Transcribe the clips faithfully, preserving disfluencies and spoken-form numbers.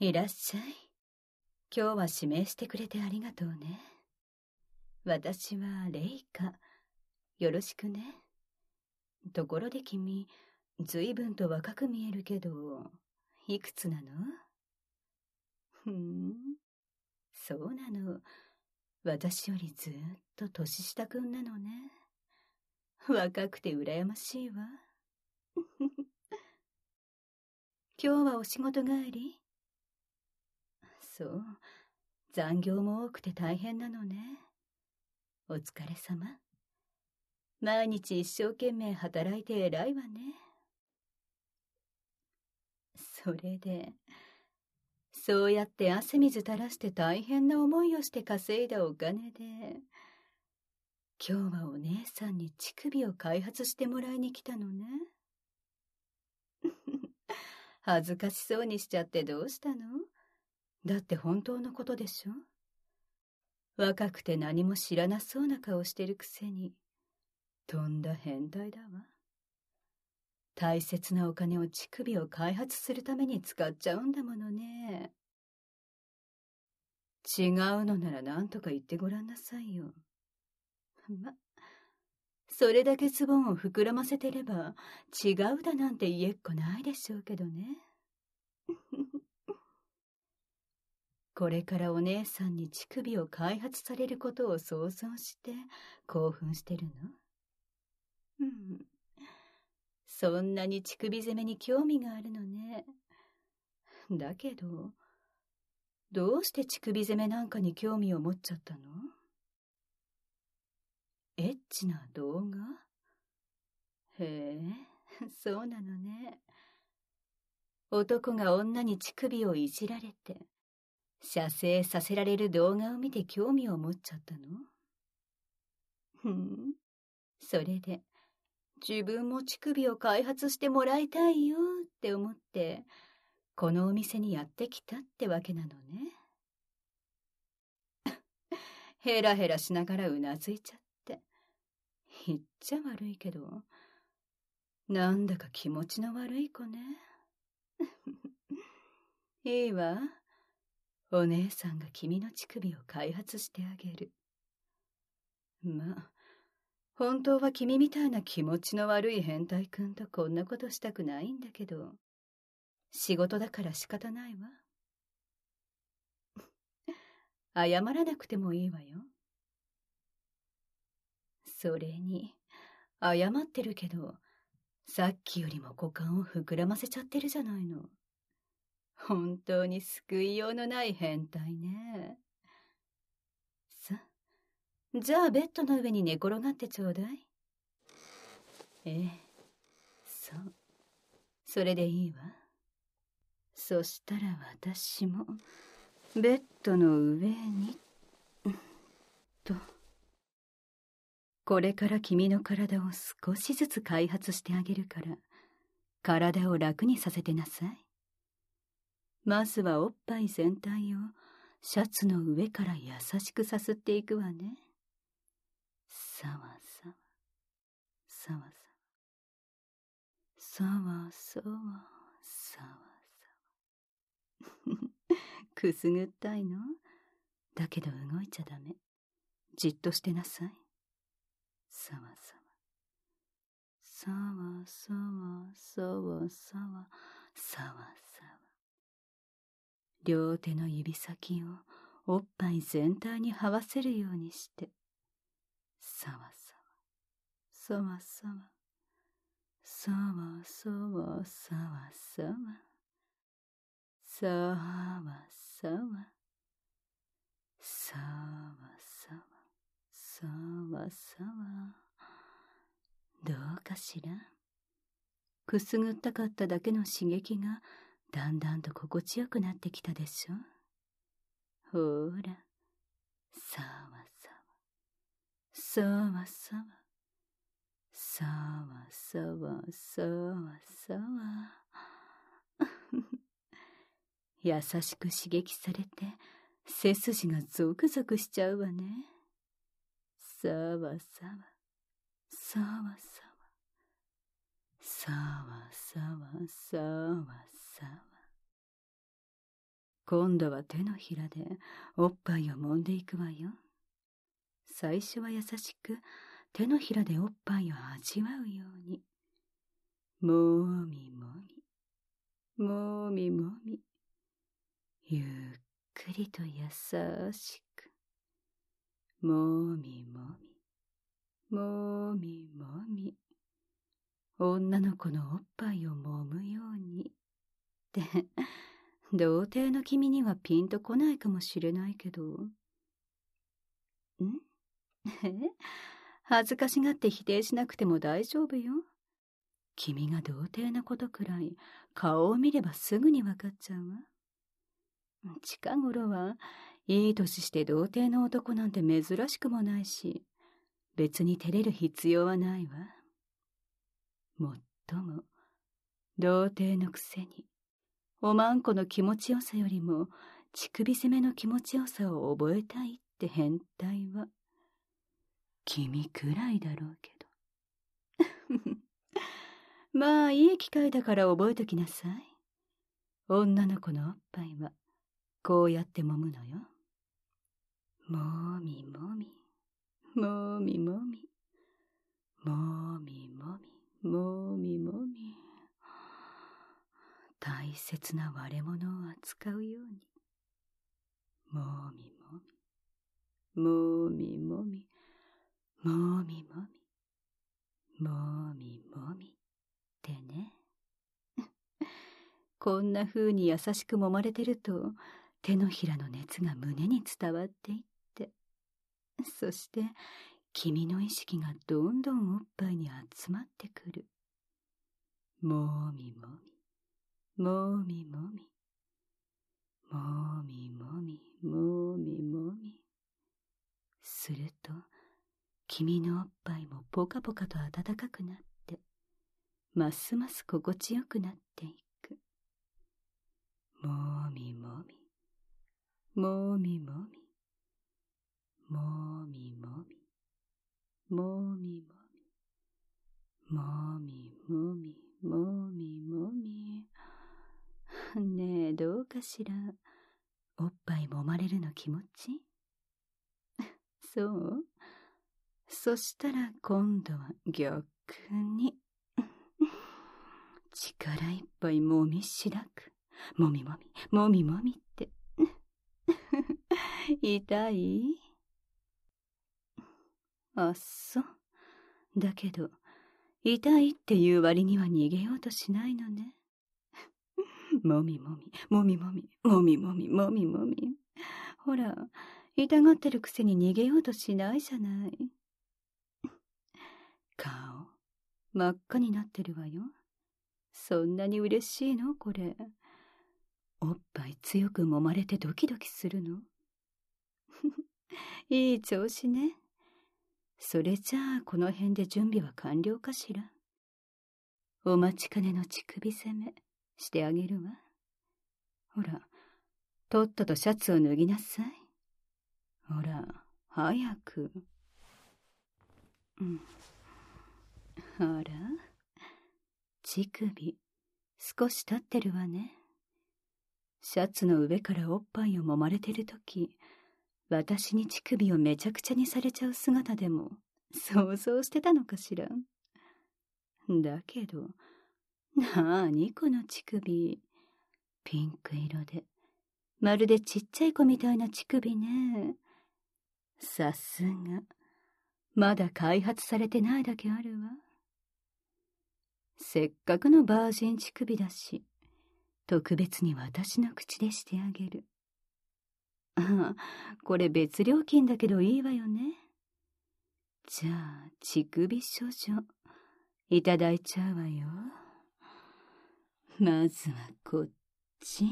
いらっしゃい。今日は指名してくれてありがとうね。私はレイカ。よろしくね。ところで君、ずいぶんと若く見えるけど、いくつなの？ふーん、そうなの。私よりずーっと年下くんなのね。若くて羨ましいわ。今日はお仕事帰り？そう、残業も多くて大変なのね。お疲れ様。毎日一生懸命働いて偉いわね。それで、そうやって汗水垂らして大変な思いをして稼いだお金で、今日はお姉さんに乳首を開発してもらいに来たのね。恥ずかしそうにしちゃってどうしたの？だって本当のことでしょ？若くて何も知らなそうな顔してるくせに、とんだ変態だわ。大切なお金を乳首を開発するために使っちゃうんだものね。違うのなら何とか言ってごらんなさいよ。ま、それだけズボンを膨らませてれば違うだなんて言えっこないでしょうけどね。これからお姉さんに乳首を開発されることを想像して興奮してるの？うん。そんなに乳首攻めに興味があるのね。だけど、どうして乳首攻めなんかに興味を持っちゃったの？エッチな動画？へえ、そうなのね。男が女に乳首をいじられて、射精させられる動画を見て興味を持っちゃったの？ふん、それで、自分も乳首を開発してもらいたいよって思って、このお店にやってきたってわけなのね。ヘラヘラしながらうなずいちゃって。言っちゃ悪いけど、なんだか気持ちの悪い子ね。いいわ。お姉さんが君の乳首を開発してあげる。まあ、本当は君みたいな気持ちの悪い変態くんとこんなことしたくないんだけど、仕事だから仕方ないわ。謝らなくてもいいわよ。それに、謝ってるけど、さっきよりも股間を膨らませちゃってるじゃないの。本当に救いようのない変態ね。さ、じゃあベッドの上に寝転がってちょうだい。ええ、そう。それでいいわ。そしたら私も、ベッドの上に、と。これから君の体を少しずつ開発してあげるから、体を楽にさせてなさい。まずはおっぱい全体をシャツの上から優しくさすっていくわね。さわさわ、さわさわ、さわさわ、さわさわ。くすぐったいの？だけど動いちゃダメ。じっとしてなさい。さわさわ。さわさわ、さわさわ、さわさわ。両手の指先をおっぱい全体に這わせるようにして、さわさわ、さわさわ、さわさわ、さわさわ、さわさわ、さわさわ、さわさわ。どうかしら？くすぐったかっただけの刺激がだんだんと心地よくなってきたでしょ？ほーら、さわさわ、さわさわ、さわさわ、さわさわ。優しく刺激されて背筋がゾクゾクしちゃうわね。さわさわ、さわさわ、さわさわ、さわさわ。 今度は手のひらでおっぱいを揉んでいくわよ。最初は優しく手のひらでおっぱいを味わうように。もみもみ、もみもみ。ゆっくりと優しく。もみもみ、もみもみ。女の子のおっぱいを揉むように。って、童貞の君にはピンとこないかもしれないけど。ん？え？恥ずかしがって否定しなくても大丈夫よ。君が童貞なことくらい顔を見ればすぐにわかっちゃうわ。近頃はいい年して童貞の男なんて珍しくもないし、別に照れる必要はないわ。もっとも童貞のくせにおまんこの気持ちよさよりも乳首攻めの気持ちよさを覚えたいって変態は君くらいだろうけど。まあいい機会だから覚えときなさい。女の子のおっぱいはこうやって揉むのよ。もみもみ、もみもみ、もみもみ、もみもみ。大切な割れ物を扱うように。もみもみ、もみもみ、もみもみ、もみもみってね。こんな風に優しく揉まれてると、手のひらの熱が胸に伝わっていって、そして君の意識がどんどんおっぱいに集まってくる。もみもみ、もみもみ、もみもみ、もみもみ。すると、君のおっぱいもポカポカと暖かくなって、ますます心地よくなっていく。もみもみ、もみもみ、もみもみ、もみもみ、もみもみ、もみもみ。ねえ、どうかしら。おっぱい揉まれるの気持ち？そう？そしたら今度は逆に。力いっぱいもみしらく。もみもみ、もみもみって。痛い？あっそ。だけど、痛いっていう割には逃げようとしないのね。もみもみ、もみもみ、もみもみ、もみもみ。ほら、痛がってるくせに逃げようとしないじゃない。顔、真っ赤になってるわよ。そんなに嬉しいのこれ。おっぱい強く揉まれてドキドキするの？いい調子ね。それじゃあこの辺で準備は完了かしら。お待ちかねの乳首攻めしてあげるわ。ほら、とっととシャツを脱ぎなさい。ほら、早く。うん。あら、乳首少し立ってるわね。シャツの上からおっぱいを揉まれてるとき、私に乳首をめちゃくちゃにされちゃう姿でも想像してたのかしら。だけど、なーにこの乳首。ピンク色で、まるでちっちゃい子みたいな乳首ね。さすが、まだ開発されてないだけあるわ。せっかくのバージン乳首だし、特別に私の口でしてあげる。ああ、これ別料金だけどいいわよね。じゃあ、乳首処女、いただいちゃうわよ。まずはこっち。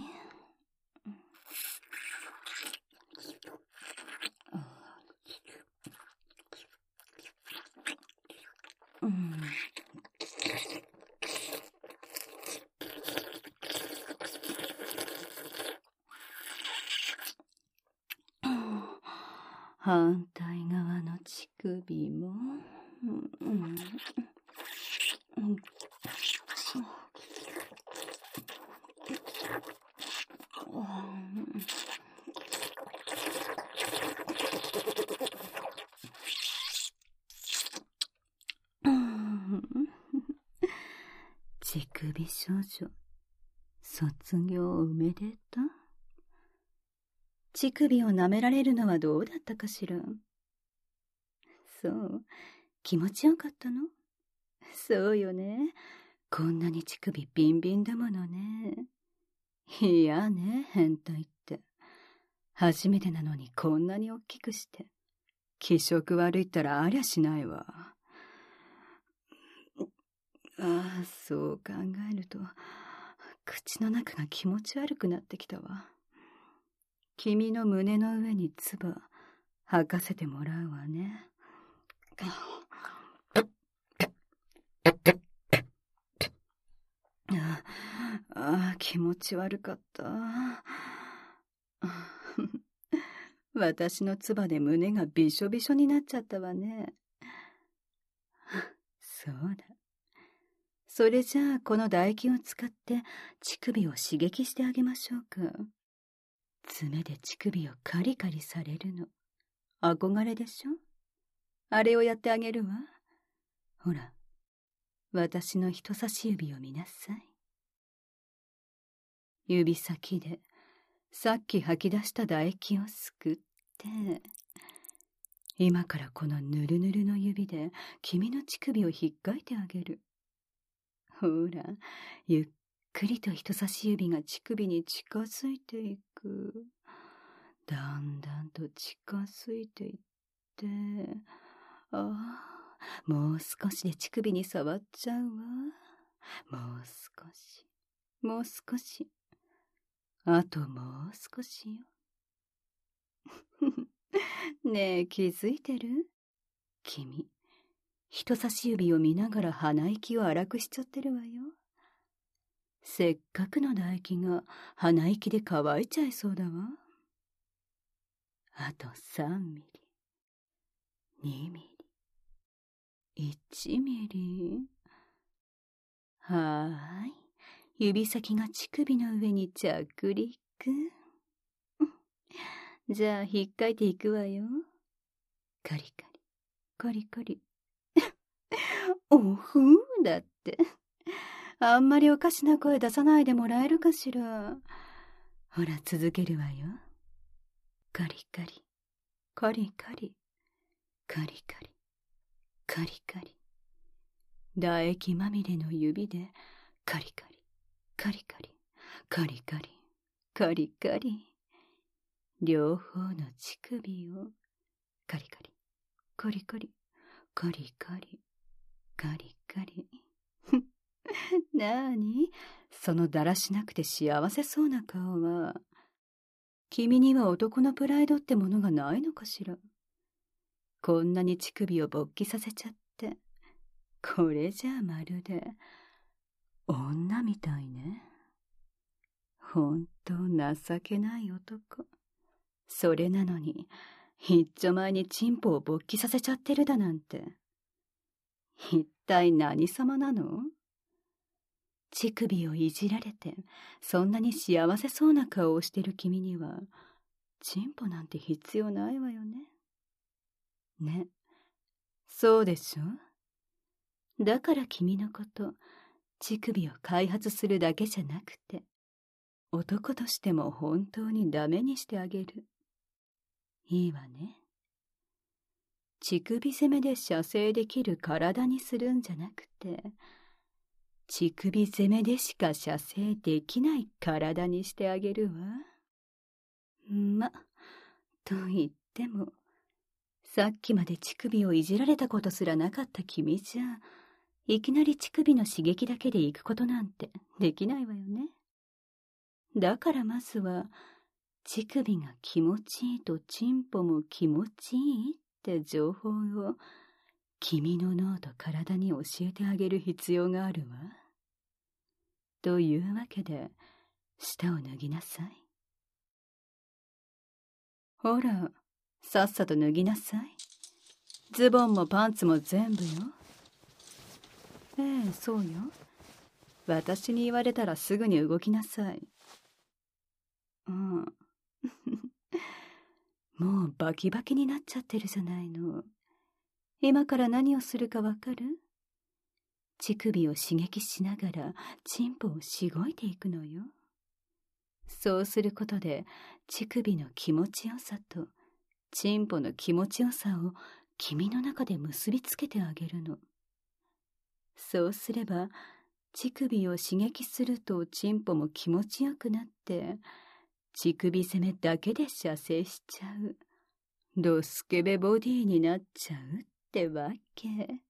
うん。反対側の乳首も、うんうんうん美少女、卒業おめでとう。乳首を舐められるのはどうだったかしら。そう、気持ちよかったの？そうよね。こんなに乳首ビンビンだものね。いやね、変態って。初めてなのにこんなに大きくして。気色悪いったらありゃしないわ。ああ、そう考えると、口の中が気持ち悪くなってきたわ。君の胸の上に唾、吐かせてもらうわね。ああ、気持ち悪かった。私の唾で胸がびしょびしょになっちゃったわね。そうだ。それじゃあこの唾液を使って乳首を刺激してあげましょうか。爪で乳首をカリカリされるの。憧れでしょ？あれをやってあげるわ。ほら、私の人差し指を見なさい。指先でさっき吐き出した唾液をすくって、今からこのぬるぬるの指で君の乳首を引っかいてあげる。ほら、ゆっくりと人差し指が乳首に近づいていく。だんだんと近づいていって、ああ、もう少しで乳首に触っちゃうわ。もう少し、もう少し。あともう少しよ。ねえ、気づいてる？君、人差し指を見ながら鼻息を荒くしちゃってるわよ。せっかくの唾液が鼻息で乾いちゃいそうだわ。あとさんミリ、にミリ、いちミリ。はーい。指先が乳首の上に着陸。じゃあ、引っかいていくわよ。カリカリ、カリカリ。おふーだって。あんまりおかしな声出さないでもらえるかしら。ほら、続けるわよ。カリカリ、カリカリ、カリカリ、カリカリ。唾液まみれの指で、カリカリ、カリカリ、カリカリ、カリカリ。両方の乳首を、カリカリ、カリカリ、カリカリ、カリカリ。なーに？そのだらしなくて幸せそうな顔は。君には男のプライドってものがないのかしら。こんなに乳首を勃起させちゃって。これじゃあまるで、女みたいね。ほんと情けない男。それなのに、一丁前にチンポを勃起させちゃってるだなんて。一体何様なの？乳首をいじられて、そんなに幸せそうな顔をしてる君には、チンポなんて必要ないわよね。ね。そうでしょ？だから君のこと、乳首を開発するだけじゃなくて、男としても本当にダメにしてあげる。いいわね。乳首攻めで射精できる体にするんじゃなくて、乳首攻めでしか射精できない体にしてあげるわ。ま、と言っても、さっきまで乳首をいじられたことすらなかった君じゃ、いきなり乳首の刺激だけで行くことなんてできないわよね。だからまずは、乳首が気持ちいいとチンポも気持ちいいって情報を君の脳と体に教えてあげる必要があるわ。というわけで、舌を脱ぎなさい。ほら、さっさと脱ぎなさい。ズボンもパンツも全部よ。ええ、そうよ。私に言われたらすぐに動きなさい。うん。もうバキバキになっちゃってるじゃないの。今から何をするかわかる？ 乳首を刺激しながらチンポをしごいていくのよ。そうすることで乳首の気持ちよさとチンポの気持ちよさを君の中で結びつけてあげるの。そうすれば乳首を刺激するとチンポも気持ちよくなって乳首攻めだけで射精しちゃうドスケベボディになっちゃうってわけ。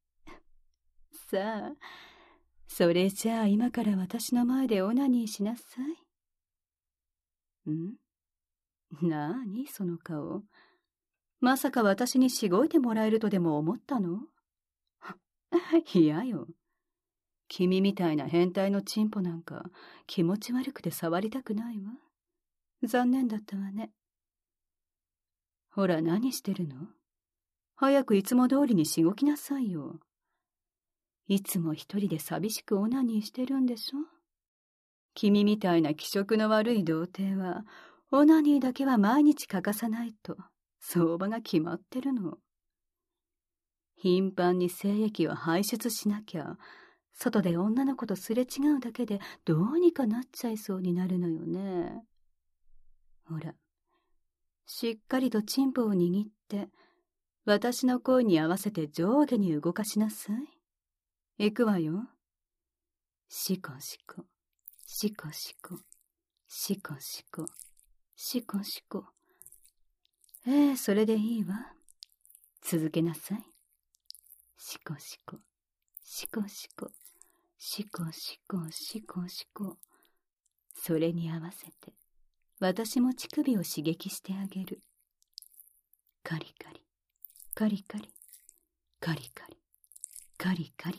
さあ、それじゃあ今から私の前でオナニーしなさい。ん？なーにその顔。まさか私にしごいてもらえるとでも思ったの？いやよ。君みたいな変態のチンポなんか気持ち悪くて触りたくないわ。残念だったわね。ほら何してるの？早くいつも通りにしごきなさいよ。いつも一人で寂しくオナニーしてるんでしょ？君みたいな気色の悪い童貞はオナニーだけは毎日欠かさないと相場が決まってるの。頻繁に精液を排出しなきゃ外で女の子とすれ違うだけでどうにかなっちゃいそうになるのよね。ほら、しっかりとチンポを握って私の声に合わせて上下に動かしなさい。行くわよ。シコシコ、シコシコ、シコシコ、シコシコ。ええ、それでいいわ。続けなさい。シコシコ、シコシコ、シコシコ、シコシコ。それに合わせて私も乳首を刺激してあげる。カリカリ、カリカリ、カリカリ、カリカリって。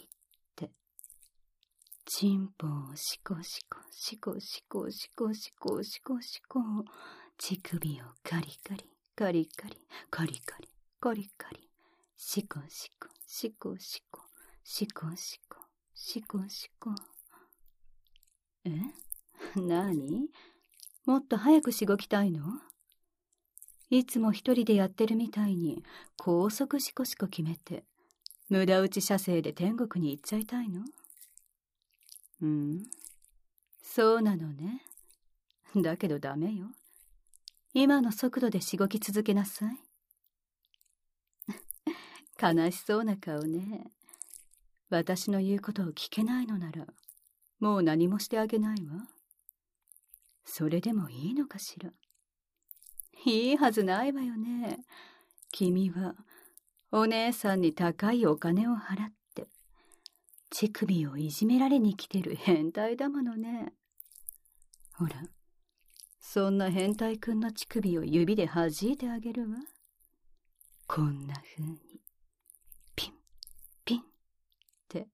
チンポをシコシコ、シコシコ、シコシコ、シコシコ。乳首をカリカリ、カリカリ、カリカリ、カリカリ。シコシコ、シコシコ、シコシコ、シコシコ。え？なに？もっと早くしごきたいの？いつも一人でやってるみたいに高速シコシコ決めて無駄打ち射精で天国に行っちゃいたいの？うん、そうなのね。だけどダメよ。今の速度でしごき続けなさい。悲しそうな顔ね。私の言うことを聞けないのならもう何もしてあげないわ。それでもいいのかしら。いいはずないわよね。君はお姉さんに高いお金を払って乳首をいじめられに来てる変態だものね。ほら、そんな変態くんの乳首を指で弾いてあげるわ。こんな風にピンピンって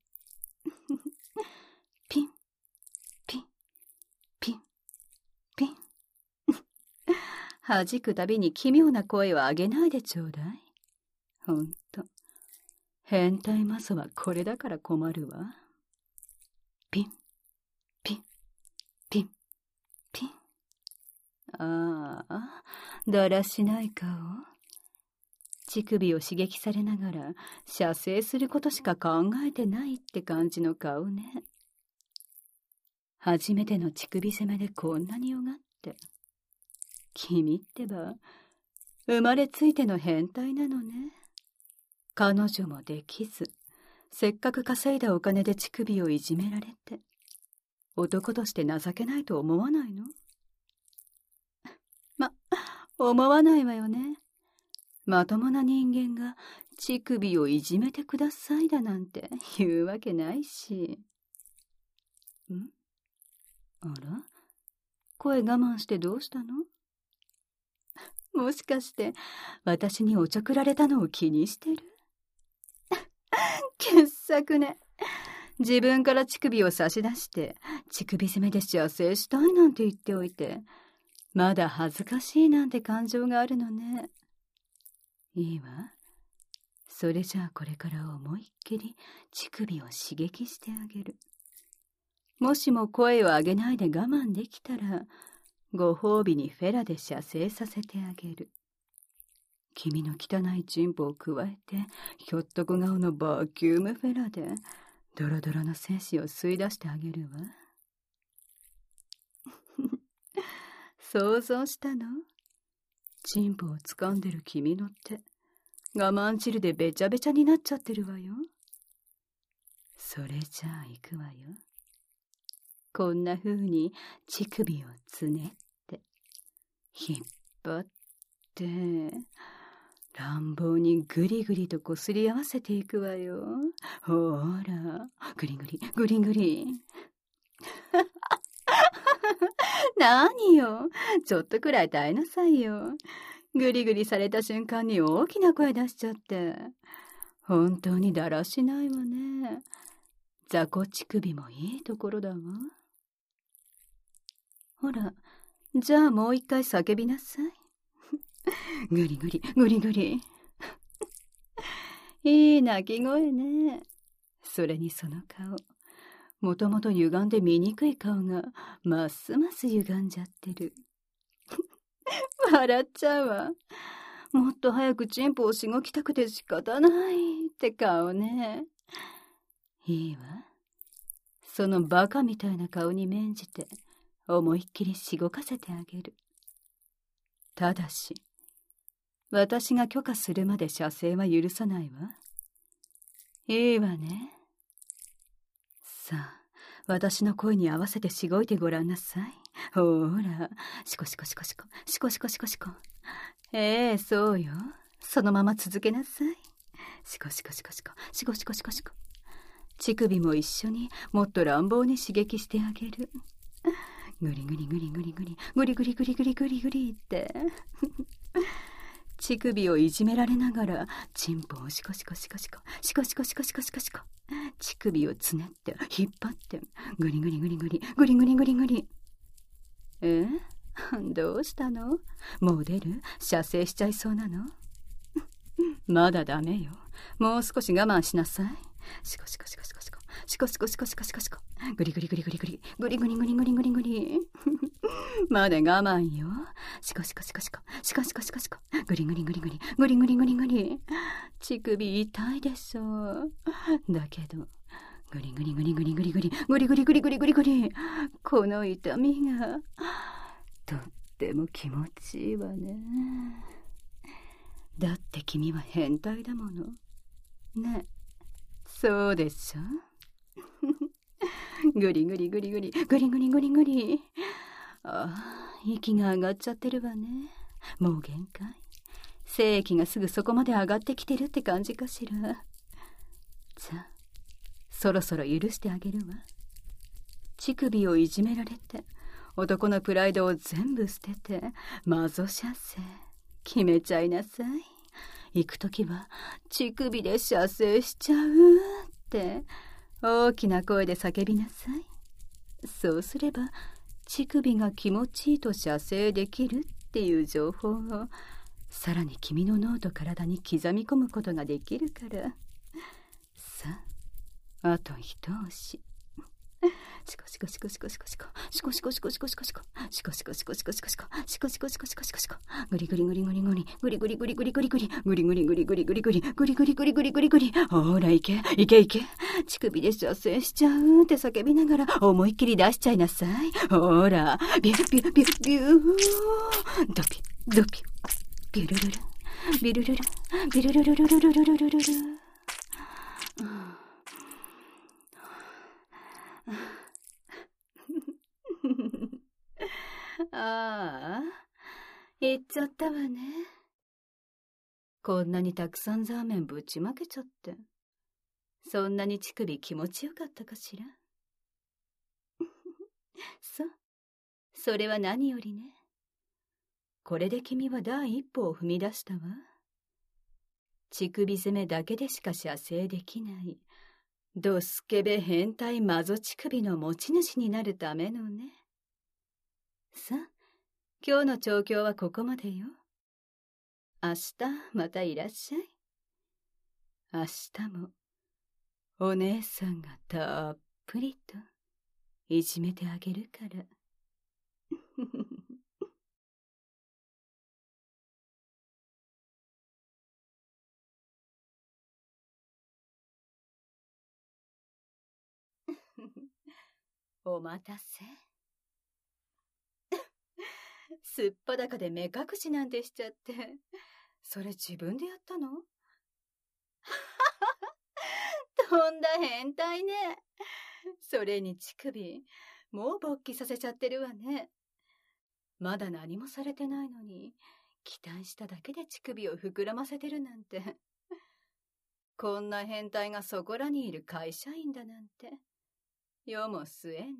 ピンピンピンピン弾くたびに奇妙な声を上げないでちょうだい。ほんと変態マソはこれだから困るわ。ピンピンピンピン。ああ、だらしない顔。乳首を刺激されながら射精することしか考えてないって感じの顔ね。初めての乳首攻めでこんなによがって。君ってば生まれついての変態なのね。彼女もできずせっかく稼いだお金で乳首をいじめられて男として情けないと思わないの？ま、思わないわよね。まともな人間が乳首をいじめてくださいだなんて言うわけないし。ん？あら？声我慢してどうしたの？もしかして私におちょくられたのを気にしてる？傑作ね。自分から乳首を差し出して乳首攻めで射精したいなんて言っておいてまだ恥ずかしいなんて感情があるのね。いいわ。それじゃあこれから思いっきり乳首を刺激してあげる。もしも声を上げないで我慢できたらご褒美にフェラで射精させてあげる。君の汚いチンポを加えてひょっとこ顔のバキュームフェラでドロドロの精子を吸い出してあげるわ。想像したの？チンポを掴んでる君の手、我慢汁でべちゃべちゃになっちゃってるわよ。それじゃあ行くわよ。こんな風に乳首をつねって引っ張って乱暴にぐりぐりとこすり合わせていくわよ。ほら、ぐりぐりぐりぐり。何よ、ちょっとくらい耐えなさいよ。ぐりぐりされた瞬間に大きな声出しちゃって。本当にだらしないわね。雑魚乳首もいいところだわ。ほら、じゃあもう一回叫びなさい。ぐりぐり、ぐりぐり。いい鳴き声ね。それにその顔。もともと歪んで醜い顔が、ますます歪んじゃってる。笑っちゃうわ。もっと早くチンポをしごきたくて仕方ないって顔ね。いいわ。そのバカみたいな顔に免じて、思いっきりしごかせてあげる。ただし、私が許可するまで射精は許さないわ。いいわね。さあ、私の声に合わせてしごいてごらんなさい。ほら、シコシコシコシコ、シコシコシコシコ。ええ、そうよ。そのまま続けなさい。シコシコシコシコ、シコシコシコシコ。乳首も一緒にもっと乱暴に刺激してあげる。グリグリグリグリグリ、グリグリグリグリグリグリって。乳首をいじめられながら、チンポをシコシコシコシコ、シコシコシコシコシコシコ。乳首をつねって、引っ張って、グリグリグリグリ、グリグリグリグリ。え？どうしたの？もう出る？射精しちゃいそうなの？まだダメよ。もう少し我慢しなさい。シコシコシコシコシコ、シコシコシコシコシコシコ、グリグリグリグリグリ、グリグリグリグリグリグリ。まだ我慢よ。シコシコシコシコ、シコシコシコシコ、グリグリグリグリ、グリグリグリグリ。乳首痛いでしょ。だけど、グリグリグリグリグリグリ、グリグリグリグリグリグリ。この痛みが、とっても気持ちいいわね。だって君は変態だもの。ね。そうでしょ。グリグリグリグリ、グリグリグリグリ。ああ、息が上がっちゃってるわね。もう限界。精液がすぐそこまで上がってきてるって感じかしら。じゃあ、そろそろ許してあげるわ。乳首をいじめられて、男のプライドを全部捨てて、マゾ射精。決めちゃいなさい。行くときは乳首で射精しちゃうって大きな声で叫びなさい。そうすれば乳首が気持ちいいと射精できるっていう情報をさらに君の脳と体に刻み込むことができるから。さあ、あと一押し。シコシコシコシコシコシコ、シコシコシコシコシコシコ、シコシコシコシコシコシコ、シコシコシコシコシコシコ、グリグリグリグリグリ、グリグリグリグリグリグリ、グリグリグリグリグリグリ、グリグリグリグリグリグリ、ほらいけ、いけいけ、乳首で射精しちゃうって叫びながら思いっきり出しちゃいなさい。ほら、ビュービュービュービュー、ドピドピ、ビュルルル、ビルルル、ビルルルルルルルルルルル。ああ、行っちゃったわね。こんなにたくさんザーメンぶちまけちゃって。そんなに乳首気持ちよかったかしら。そう、それは何よりね。これで君は第一歩を踏み出したわ。乳首攻めだけでしか射精できない、ドスケベ変態マゾ乳首の持ち主になるためのね。さあ、今日の調教はここまでよ。明日またいらっしゃい。明日もお姉さんがたっぷりといじめてあげるから。 お待たせ。すっぱだかで目隠しなんてしちゃって。それ自分でやったの？とんだ変態ね。それに乳首、もう勃起させちゃってるわね。まだ何もされてないのに、期待しただけで乳首を膨らませてるなんて。こんな変態がそこらにいる会社員だなんて。世も末ね。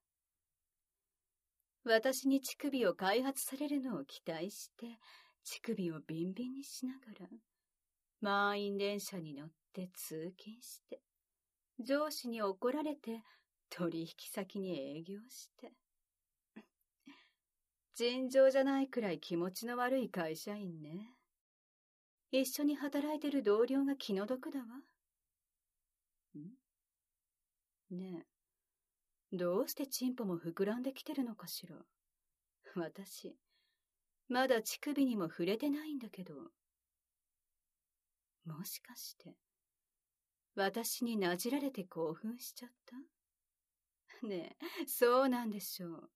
私に乳首を開発されるのを期待して、乳首をビンビンにしながら、満員電車に乗って通勤して、上司に怒られて取引先に営業して。尋常じゃないくらい気持ちの悪い会社員ね。一緒に働いてる同僚が気の毒だわ。ん？ねえ、どうしてチンポも膨らんできてるのかしら。私、まだ乳首にも触れてないんだけど。もしかして、私になじられて興奮しちゃった？ねえ、そうなんでしょう。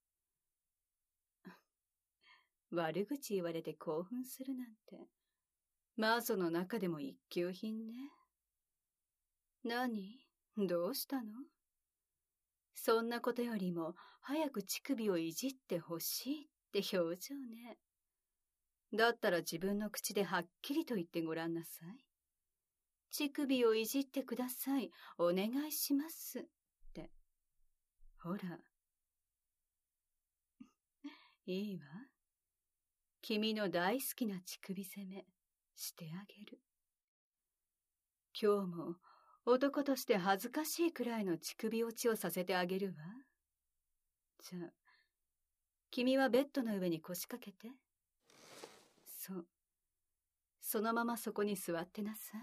悪口言われて興奮するなんて、マゾの中でも一級品ね。何？どうしたの？そんなことよりも、早く乳首をいじってほしいって表情ね。だったら自分の口ではっきりと言ってごらんなさい。乳首をいじってください。お願いします。って。ほら。いいわ。君の大好きな乳首攻め、してあげる。今日も男として恥ずかしいくらいの乳首落ちをさせてあげるわ。じゃあ、君はベッドの上に腰掛けて。そう。そのままそこに座ってなさい。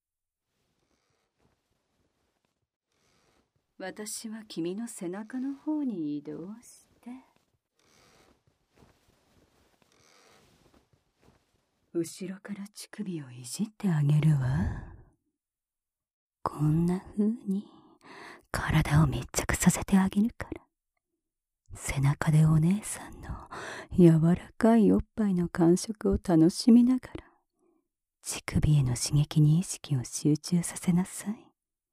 私は君の背中の方に移動して、後ろから乳首をいじってあげるわ。こんな風に体を密着させてあげるから。背中でお姉さんの柔らかいおっぱいの感触を楽しみながら、乳首への刺激に意識を集中させなさい。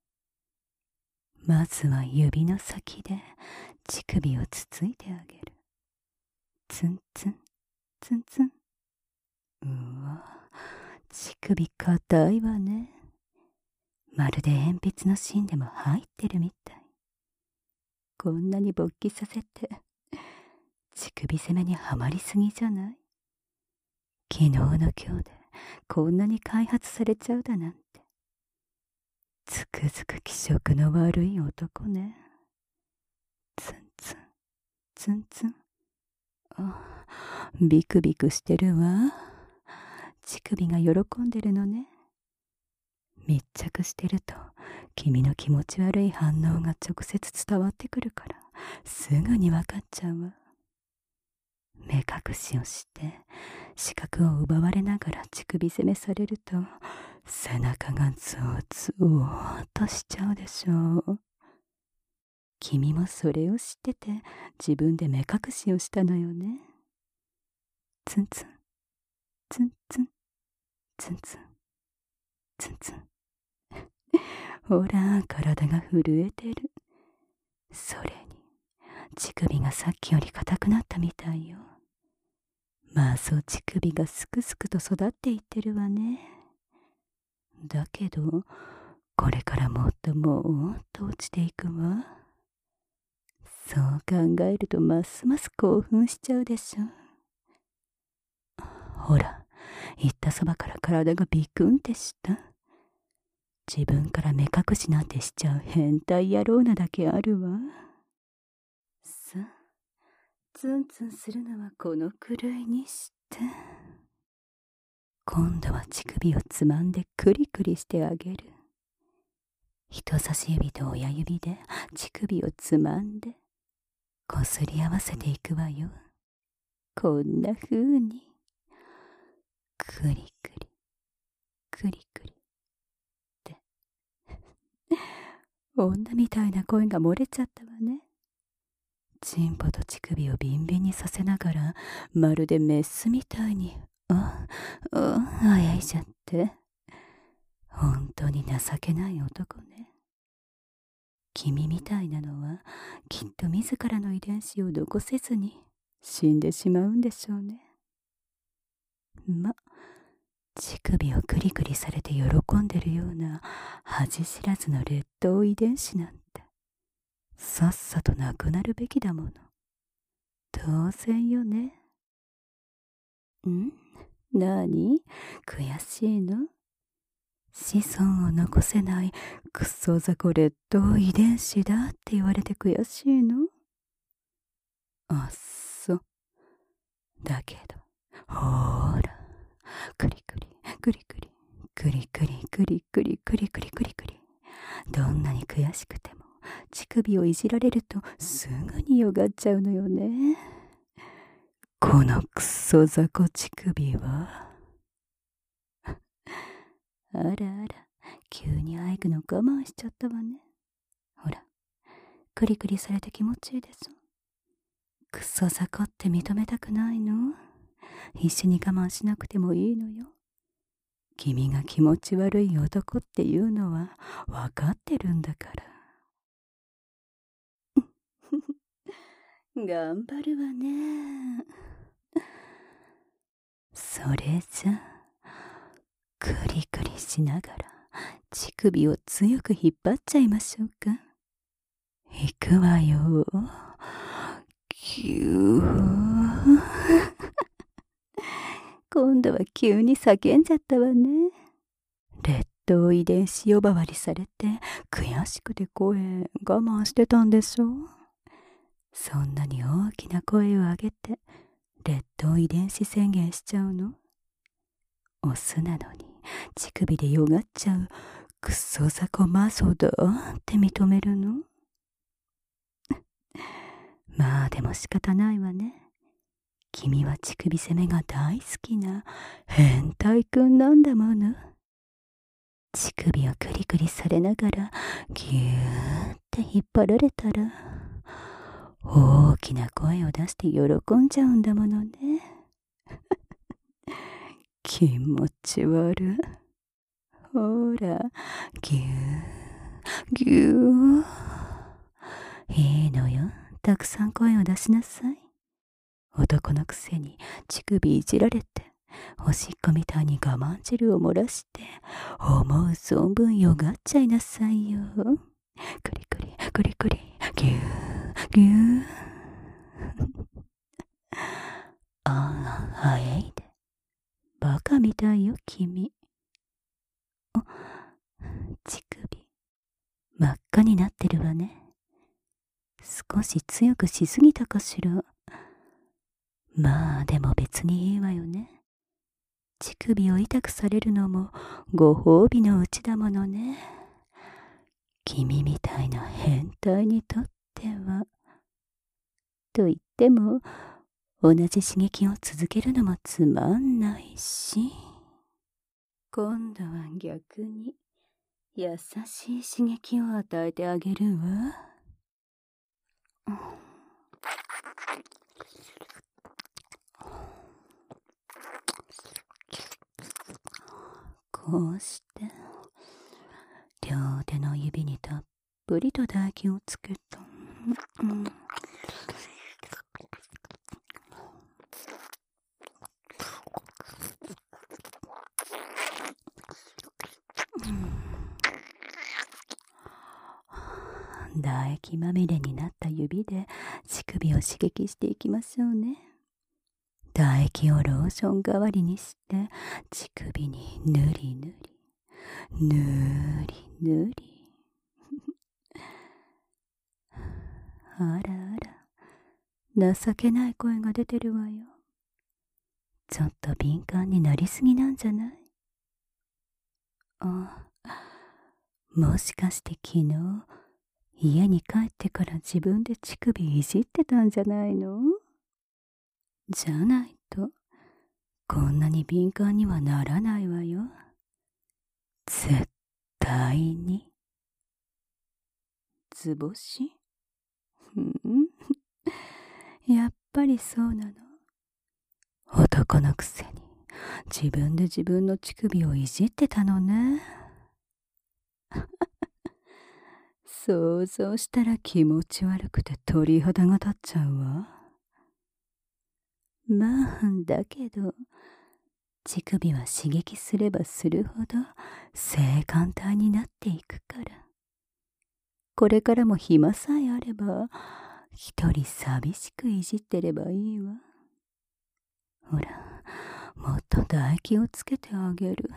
まずは指の先で乳首をつついてあげる。ツンツン、ツンツン。うわ、乳首硬いわね。まるで鉛筆の芯でも入ってるみたい。こんなに勃起させて、乳首攻めにはまりすぎじゃない？昨日の今日でこんなに開発されちゃうだなんて。つくづく気色の悪い男ね。ツンツン、ツンツン。あ、ビクビクしてるわ。乳首が喜んでるのね。密着してると君の気持ち悪い反応が直接伝わってくるからすぐに分かっちゃうわ。目隠しをして視覚を奪われながら乳首攻めされると背中がゾワゾワとしちゃうでしょう。君もそれを知ってて自分で目隠しをしたのよね。ツンツン、ツンツン、ツンツン、ツンツン。ほら、体が震えてる。それに、乳首がさっきより硬くなったみたいよ。まあそう乳首がすくすくと育っていってるわね。だけど、これからもっともっと落ちていくわ。そう考えるとますます興奮しちゃうでしょ。ほら、言ったそばから体がビクンってした。自分から目隠しなんてしちゃう変態野郎なだけあるわ。さあ、ツンツンするのはこのくらいにして。今度は乳首をつまんでクリクリしてあげる。人差し指と親指で乳首をつまんで、こすり合わせていくわよ。こんな風に。クリクリ、クリクリ。女みたいな声が漏れちゃったわね。 チンポと乳首をビンビンにさせながら、まるでメスみたいに、あ、あ、あやいじゃって。本当に情けない男ね。君みたいなのは、きっと自らの遺伝子を残せずに死んでしまうんでしょうね。ま、乳首をクリクリされて喜んでるような恥知らずの劣等遺伝子なんて、さっさとなくなるべきだもの。当然よね。ん？なに？悔しいの？子孫を残せないクソ雑魚劣等遺伝子だって言われて悔しいの？あっそ。だけど、ほーら、クリクリ、クリクリ、クリクリ、クリクリ、クリクリ、クリクリ。どんなに悔しくても、乳首をいじられるとすぐによがっちゃうのよね。このクソ雑魚乳首は。あらあら、急にあいくの我慢しちゃったわね。ほら、クリクリされて気持ちいいです。クソ雑魚って認めたくないの？必死に我慢しなくてもいいのよ。君が気持ち悪い男っていうのは分かってるんだから。頑張るわね。それじゃ、クリクリしながら乳首を強く引っ張っちゃいましょうか。いくわよ。ぎゅー。今度は急に叫んじゃったわね。劣等遺伝子呼ばわりされて悔しくて声我慢してたんでしょ。そんなに大きな声を上げて劣等遺伝子宣言しちゃうの？オスなのに乳首でよがっちゃうクソ雑魚マゾだって認めるの？まあでも仕方ないわね。君は乳首攻めが大好きな変態くんなんだもの。乳首をクリクリされながらぎゅーって引っ張られたら大きな声を出して喜んじゃうんだものね。気持ち悪い。ほら、ぎゅーぎゅー。いいのよ、たくさん声を出しなさい。男のくせに乳首いじられておしっこみたいに我慢汁を漏らして思う存分よがっちゃいなさいよ。クリクリクリクリぎゅーぎゅー。ああ、早いで。バカみたいよ君。あ、乳首真っ赤になってるわね。少し強くしすぎたかしら。まあでも別にいいわよね。乳首を痛くされるのもご褒美のうちだものね。君みたいな変態にとっては。と言っても同じ刺激を続けるのもつまんないし。今度は逆に優しい刺激を与えてあげるわ。こうして両手の指にたっぷりと唾液をつけた。うん、唾液まみれになった指で乳首を刺激していきましょうね。唾液をローション代わりにして乳首にぬりぬりぬりぬり。あらあら、情けない声が出てるわよ。ちょっと敏感になりすぎなんじゃない？あ、もしかして昨日家に帰ってから自分で乳首いじってたんじゃないの？じゃないとこんなに敏感にはならないわよ。絶対に。図星？ふん。 やっぱりそうなの。男のくせに自分で自分の乳首をいじってたのね。想像したら気持ち悪くて鳥肌が立っちゃうわ。まあだけど乳首は刺激すればするほど性感帯になっていくから、これからも暇さえあれば一人寂しくいじってればいいわ。ほら、もっと唾液をつけてあげる。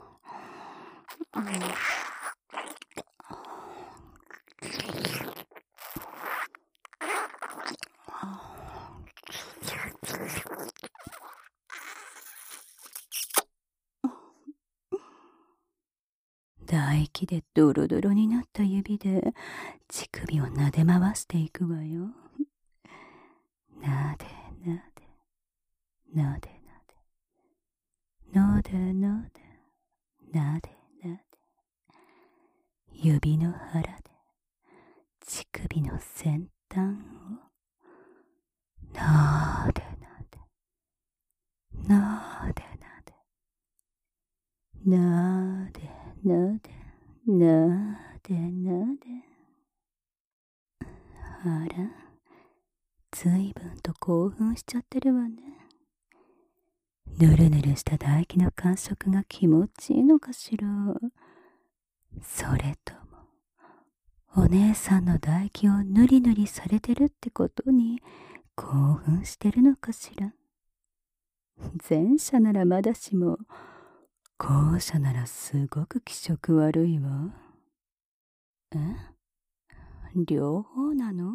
唾液でドロドロになった指で乳首を撫で回していくわよ。なでなでなでなでなでなでなでなで、指の腹で乳首の先端をなでなでなでなでなでなでなで。あら、ずいぶんと興奮しちゃってるわね。ぬるぬるした唾液の感触が気持ちいいのかしら。それともお姉さんの唾液をぬりぬりされてるってことに興奮してるのかしら。前者ならまだしも後者ならすごく気色悪いわ。え？両方なの？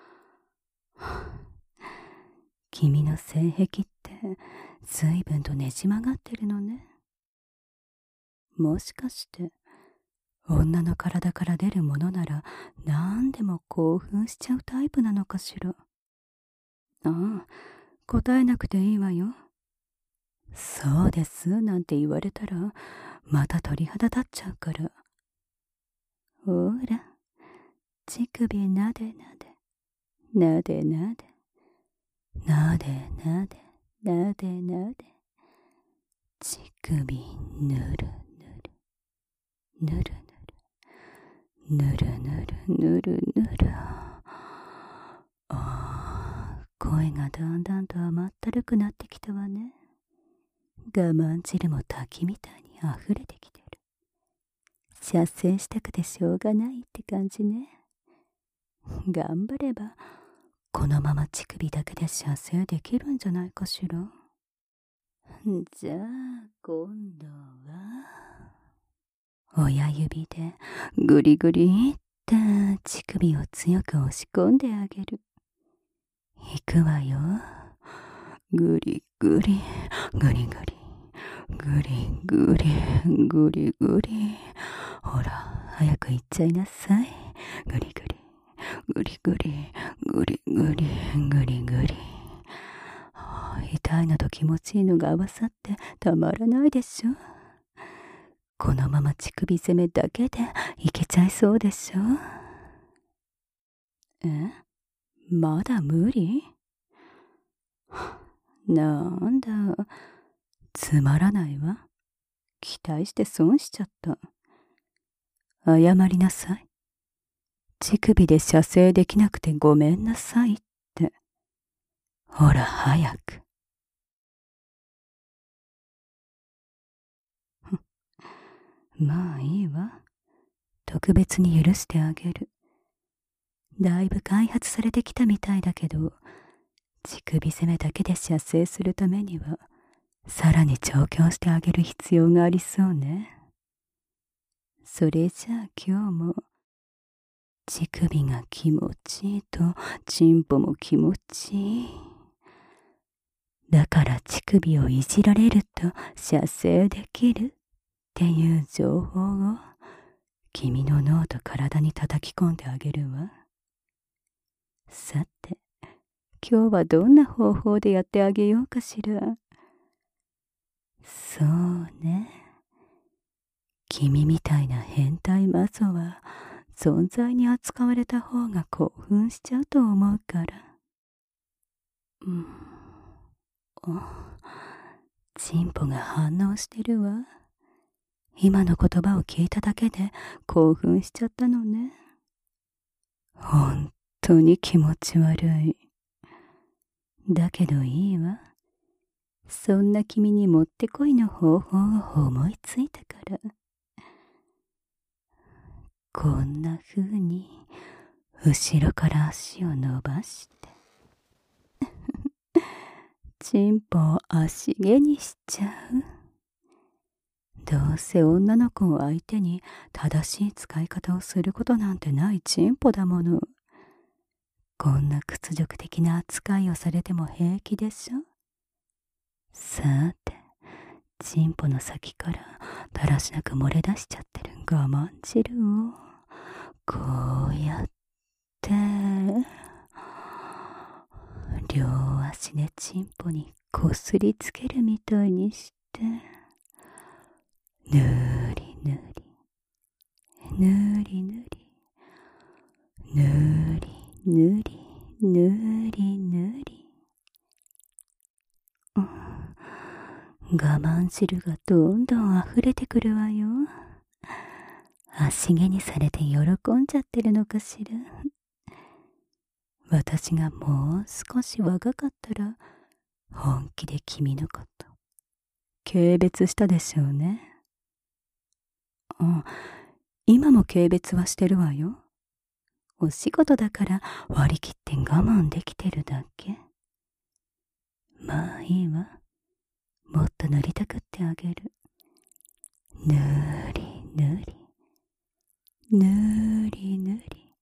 君の性癖ってずいぶんとねじ曲がってるのね。もしかして女の体から出るものなら何でも興奮しちゃうタイプなのかしら。ああ、答えなくていいわよ。そうですなんて言われたらまた鳥肌立っちゃうから。ほら、乳首なでなでなでなでなでなでなでなで、乳首ぬるぬるぬるぬるぬるぬるぬる。ああ、声がだんだんと甘ったるくなってきたわね。我慢汁も滝みたいに溢れてきてる。射精したくてしょうがないって感じね。頑張ればこのまま乳首だけで射精できるんじゃないかしら。じゃあ今度は親指でグリグリって乳首を強く押し込んであげる。いくわよ。グリグリグリグリグリグリグリグリ。ほら早く行っちゃいなさい。グリグリグリグリグリグリグリグリ。痛いのと気持ちいいのが合わさってたまらないでしょ。このまま乳首攻めだけでいけちゃいそうでしょ。え？まだ無理？なんだ、つまらないわ。期待して損しちゃった。謝りなさい。乳首で射精できなくてごめんなさいって。ほら早く。まあいいわ。特別に許してあげる。だいぶ開発されてきたみたいだけど、乳首攻めだけで射精するためにはさらに調教してあげる必要がありそうね。それじゃあ今日も乳首が気持ちいいとチンポも気持ちいい。だから乳首をいじられると射精できるっていう情報を君の脳と体に叩き込んであげるわ。さて、今日はどんな方法でやってあげようかしら。そうね。君みたいな変態魔女は存在に扱われた方が興奮しちゃうと思うから。 うん。お、チンポが反応してるわ。今の言葉を聞いただけで興奮しちゃったのね。本当に気持ち悪い。だけどいいわ。そんな君にもってこいの方法を思いついたから。こんな風に後ろから足を伸ばしてチンポを足毛にしちゃう。どうせ女の子を相手に正しい使い方をすることなんてないチンポだもの。こんな屈辱的な扱いをされても平気でしょ。さて、チンポの先からだらしなく漏れ出しちゃってる我慢汁をこうやって両足でチンポにこすりつけるみたいにしてぬりぬりぬりぬりぬりぬりぬりぬり、うん、我慢汁がどんどん溢れてくるわよ。足毛にされて喜んじゃってるのかしら。私がもう少し若かったら本気で君のこと軽蔑したでしょうね。うん、今も軽蔑はしてるわよ。お仕事だから割り切って我慢できてるだけ。まあいいわ。もっと塗りたくってあげる。ぬりぬりぬりぬり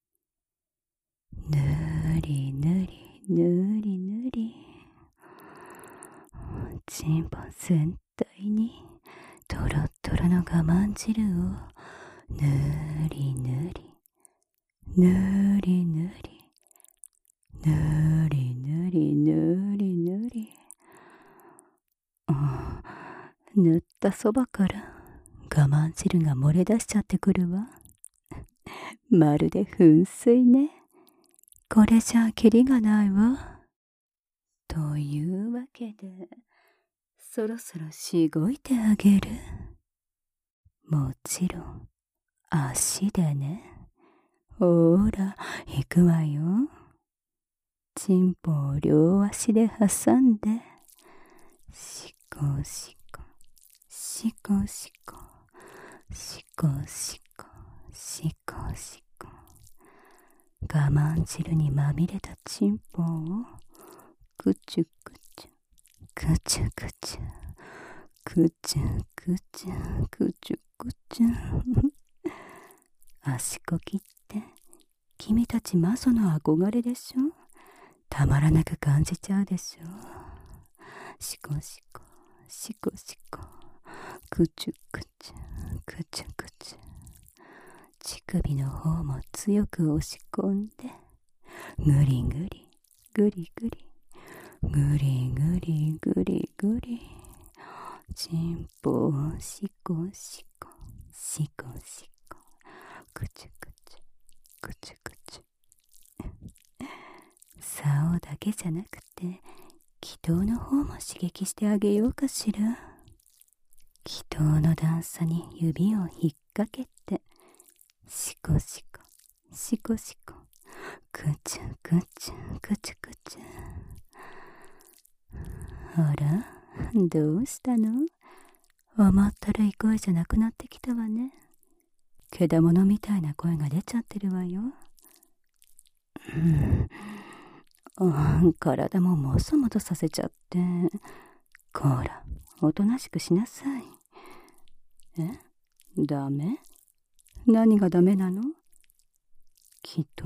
ぬりぬりぬりぬり、チンポ全体にトロットロの我慢汁をぬりぬりぬりぬりぬりぬりぬりぬり、うん、塗ったそばから我慢汁が漏れ出しちゃってくるわ。まるで噴水ね。これじゃキリがないわ。というわけでそろそろしごいてあげる。もちろん足でね。ほーら行くわよ。チンポを両足で挟んでシコシコシコシコシコシコシコシコ、我慢汁にまみれたチンポをくちゅくちゅくちゅくちゅくちゅくちゅくちゅくちゅ足こきって君たちマゾの憧れでしょ。たまらなく感じちゃうでしょ。シコシコシコシコくちゅくちゅくちゅくちゅ、乳首の方も強く押し込んでぐりぐりぐりぐりぐりぐりぐりぐり、チンポをシコシコシコシコくちゅくちゅくちゅくちゅ竿だけじゃなくて気筒の方も刺激してあげようかしら。気筒の段差に指を引っ掛けてシコシコシコシコくちゅくちゅくちゅくちゅ、あらどうしたの。思ったらい声じゃなくなってきたわね。けだものみたいな声が出ちゃってるわよ。うん、体ももそもそさせちゃって。こらおとなしくしなさい。え、ダメ？何がダメなの？気筒？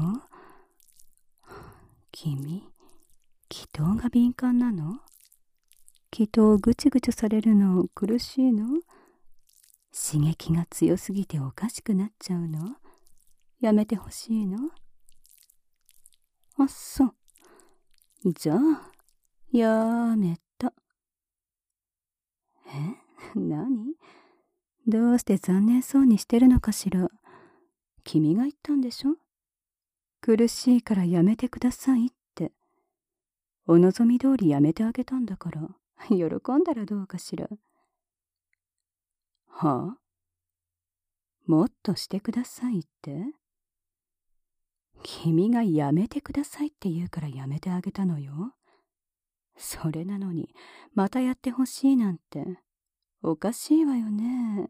君気筒が敏感なの？気筒ぐちぐちされるの苦しいの？刺激が強すぎておかしくなっちゃうの？やめてほしいの？あっそう。じゃあやめた。え、何？どうして残念そうにしてるのかしら。君が言ったんでしょ？苦しいからやめてくださいって。 お望み通りやめてあげたんだから、喜んだらどうかしら。はあ？もっとしてくださいって？君がやめてくださいって言うからやめてあげたのよ。それなのに、またやってほしいなんて、おかしいわよね。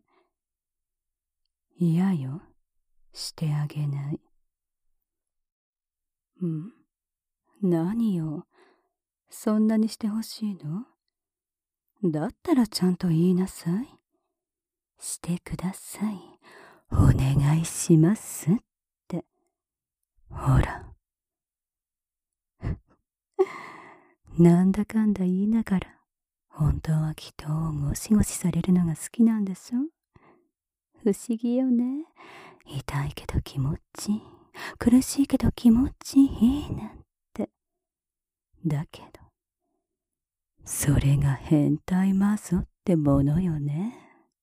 嫌よ、してあげない。ん？何よ、そんなにしてほしいの？だったらちゃんと言いなさい。してください。お願いしますって。ほら。なんだかんだ言いながら、本当は人をゴシゴシされるのが好きなんでしょ？不思議よね。痛いけど気持ちいい。苦しいけど気持ちいいなんて。だけど、それが変態マゾってものよね。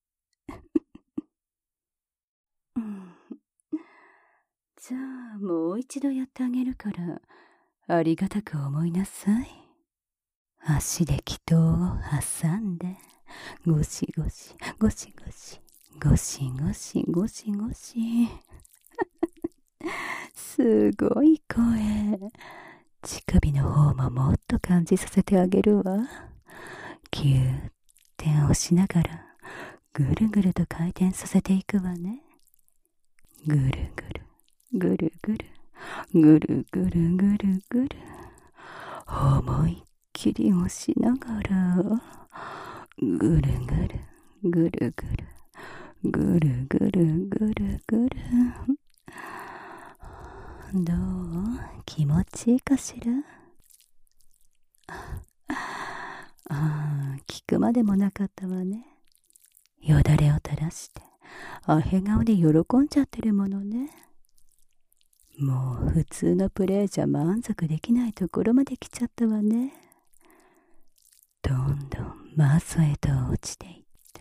じゃあもう一度やってあげるから、ありがたく思いなさい。足で祈祷を挟んで、ゴシゴシ、ゴシゴシ、ゴシゴシ、ゴシゴシ。すごい声。乳首の方ももっと感じさせてあげるわ。ギューって押しながら、ぐるぐると回転させていくわね。ぐるぐる、ぐるぐる、ぐるぐるぐるぐる。思いっきり押しながら、ぐるぐる、ぐるぐる、ぐるぐるぐるぐる。どう？気持ちいいかしら？ああ、聞くまでもなかったわね。よだれを垂らして、アヘ顔で喜んじゃってるものね。もう普通のプレイじゃ満足できないところまで来ちゃったわね。どんどんマゾへと落ちていって、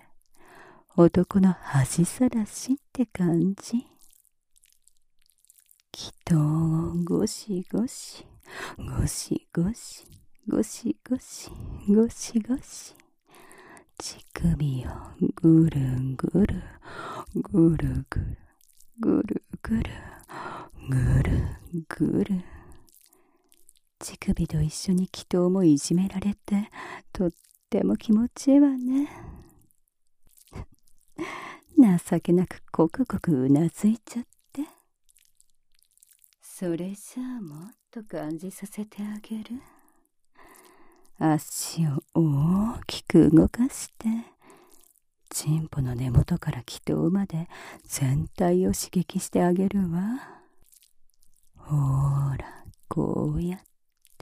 男の恥さらしって感じ。祈祷をゴシゴシ、ゴシゴシ、ゴシゴシ、ゴシゴシ。乳首をぐるぐる、ぐるぐる、ぐるぐる、ぐるぐる。乳首と一緒に祈祷もいじめられて、とっても気持ちいいわね。情けなくコクコクうなずいちゃって。それじゃあもっと感じさせてあげる。足を大きく動かして、チンポの根元から祈祷まで全体を刺激してあげるわ。ほーら、こうやって、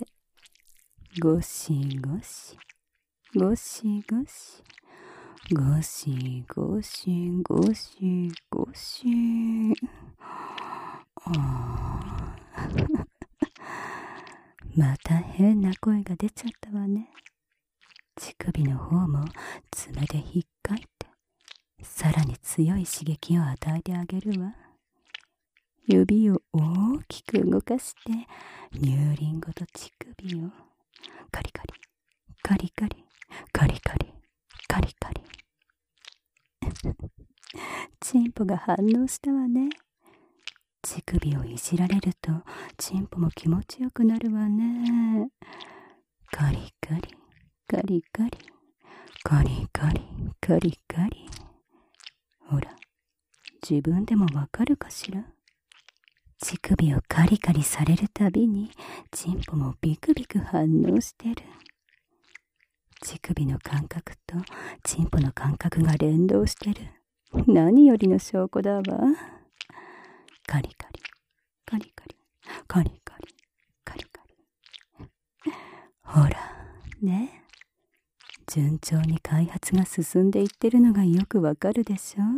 ゴシゴシ、ゴシゴシ、ゴシゴシ、ゴシゴシ。あまた変な声が出ちゃったわね。乳首の方も爪で引っかいて、さらに強い刺激を与えてあげるわ。指を大きく動かして、乳輪ごと乳首をカリカリ、カリカリ、カリカリ、カリカリ。チンポが反応したわね。乳首をいじられると、チンポも気持ちよくなるわね。カリカリ、カリカリ、カリカリ、カリカリ。ほら、自分でもわかるかしら？乳首をカリカリされるたびに、チンポもビクビク反応してる。乳首の感覚とチンポの感覚が連動してる。何よりの証拠だわ。カリカリ、カリカリ、カリカリ、カリカリ。ほら、ね。順調に開発が進んでいってるのがよくわかるでしょ。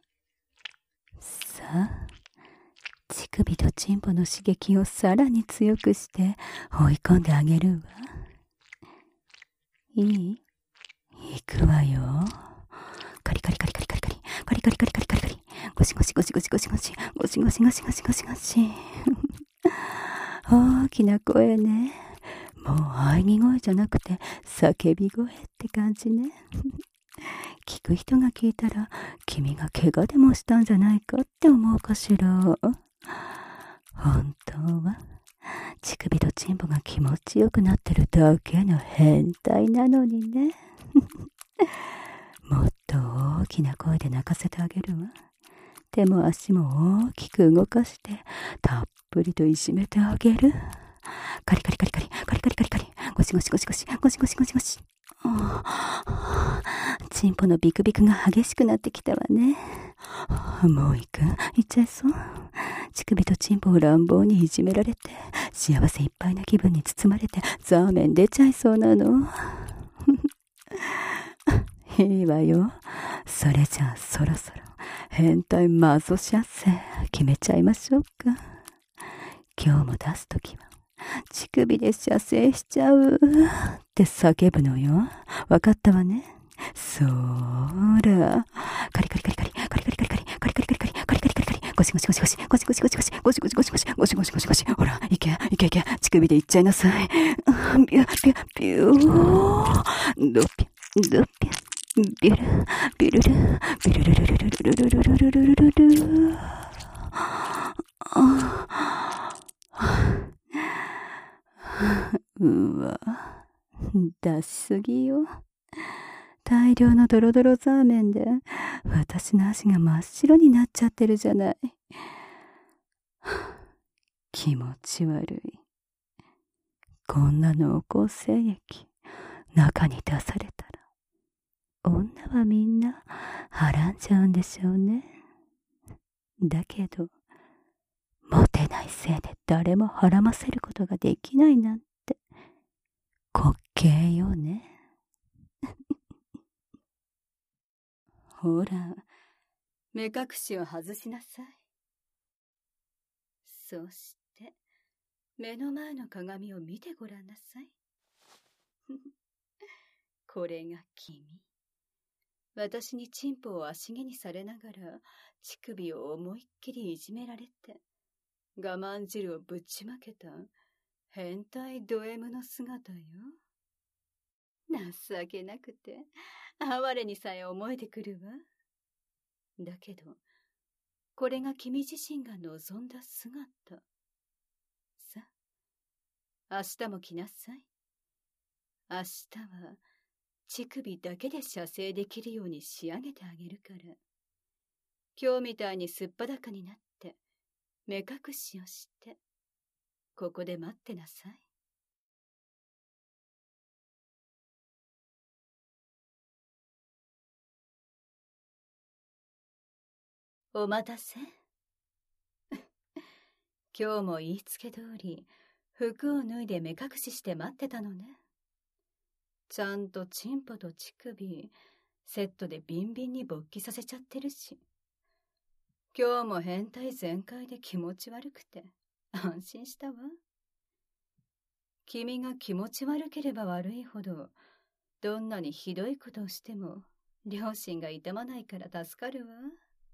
さあ、乳首とチンポの刺激をさらに強くして追い込んであげるわ。いい？いくわよ。カリカリカリカリカリカリ、カリカリカリカリカリカリ、ゴシゴシゴシゴシゴシゴシ、ゴシゴシゴシゴシゴシゴシ。大きな声ね。 もう喘ぎ声じゃなくて叫び声って感じね。聞く人が聞いたら、君が怪我でもしたんじゃないかって思うかしら。本当は、乳首とチンポが気持ちよくなってるだけの変態なのにね。もっと大きな声で泣かせてあげるわ。手も足も大きく動かして、たっぷりといじめてあげる。カリカリカリカリ、カリカリカリカリ、ゴシゴシゴシゴシ、ゴシゴシゴシゴシ。チンポのビクビクが激しくなってきたわね。もう行く？行っちゃいそう。乳首とチンポを乱暴にいじめられて、幸せいっぱいな気分に包まれて、ザーメン出ちゃいそうなの。いいわよ。それじゃあそろそろ変態マゾ射精決めちゃいましょうか。今日も出すときは乳首で射精しちゃうって叫ぶのよ。わかったわね。そーら。カリカリカリカリカリカリカリカリカリカリカリカリカリカリカリカリカリゴシゴシゴシゴシゴシゴシゴシゴシゴシゴシゴシゴシゴシゴシゴシゴシ。ほら、いけいけいけ。乳首でいっちゃいなさい。ビュビュビュー。ドピュドピュ。ビュルビュルルビルルルルルルルルルルルルルル。うわ、出しすぎよ。大量のドロドロザーメンで私の足が真っ白になっちゃってるじゃない。気持ち悪い。こんな濃厚精液中に出されたら女はみんなはらんじゃうんでしょうね。だけどモテないせいで誰もはらませることができないなんて滑稽よね。ほら、目隠しを外しなさい。そして目の前の鏡を見てごらんなさい。これが君。私にチンポを足毛にされながら乳首を思いっきりいじめられて我慢汁をぶちまけた変態ド M の姿よ。情けなくて哀れにさえ思えてくるわ。だけどこれが君自身が望んだ姿。さあ、明日も来なさい。明日は乳首だけで射精できるように仕上げてあげるから。今日みたいにすっぱだかになって目隠しをしてここで待ってなさい。お待たせ。今日も言いつけ通り服を脱いで目隠しして待ってたのね。ちゃんとチンポと乳首セットでビンビンに勃起させちゃってるし、今日も変態全開で気持ち悪くて安心したわ。君が気持ち悪ければ悪いほどどんなにひどいことをしても両親が痛まないから助かるわ。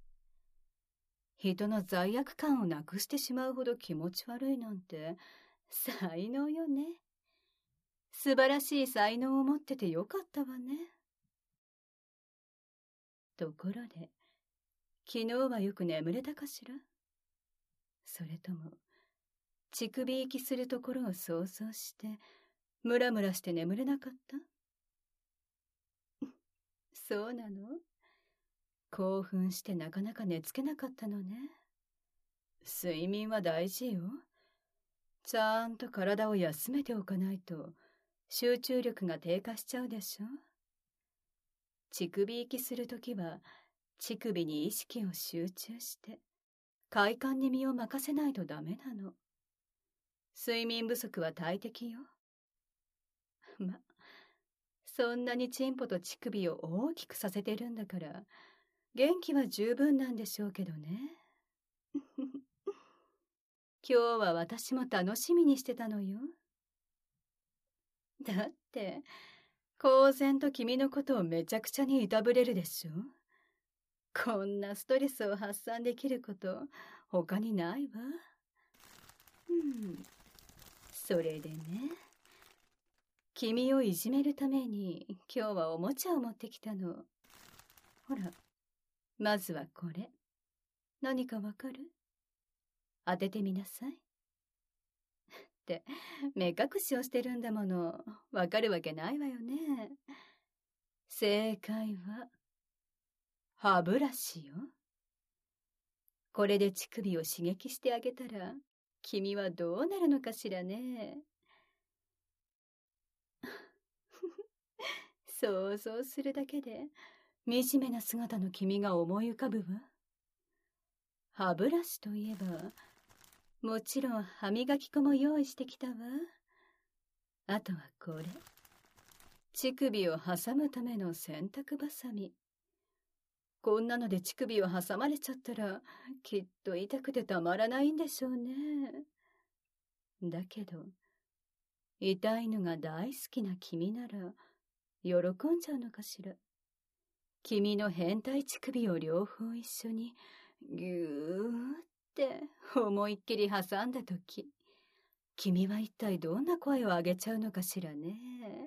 人の罪悪感をなくしてしまうほど気持ち悪いなんて才能よね。素晴らしい才能を持っててよかったわね。ところで、昨日はよく眠れたかしら？それとも、乳首息するところを想像して、ムラムラして眠れなかった？そうなの？興奮してなかなか寝つけなかったのね。睡眠は大事よ。ちゃんと体を休めておかないと、集中力が低下しちゃうでしょ。乳首息するときは乳首に意識を集中して快感に身を任せないとダメなの。睡眠不足は大敵よ。ま、そんなにチンポと乳首を大きくさせてるんだから元気は十分なんでしょうけどね。今日は私も楽しみにしてたのよ。だって公然と君のことをめちゃくちゃにいたぶれるでしょ。こんなストレスを発散できること他にないわ。うん、それでね、 君をいじめるために今日はおもちゃを持ってきたの。ほら、まずはこれ。何かわかる？当ててみなさい。って、目隠しをしてるんだもの。わかるわけないわよね。正解は、歯ブラシよ。これで乳首を刺激してあげたら、君はどうなるのかしらね。想像するだけで、惨めな姿の君が思い浮かぶわ。歯ブラシといえば、もちろん歯磨き粉も用意してきたわ。あとはこれ。乳首を挟むための洗濯バサミ。こんなので乳首を挟まれちゃったら、きっと痛くてたまらないんでしょうね。だけど、痛いのが大好きな君なら、喜んじゃうのかしら。君の変態乳首を両方一緒に、ぎゅーって思いっきり挟んだとき、君は一体どんな声を上げちゃうのかしらね。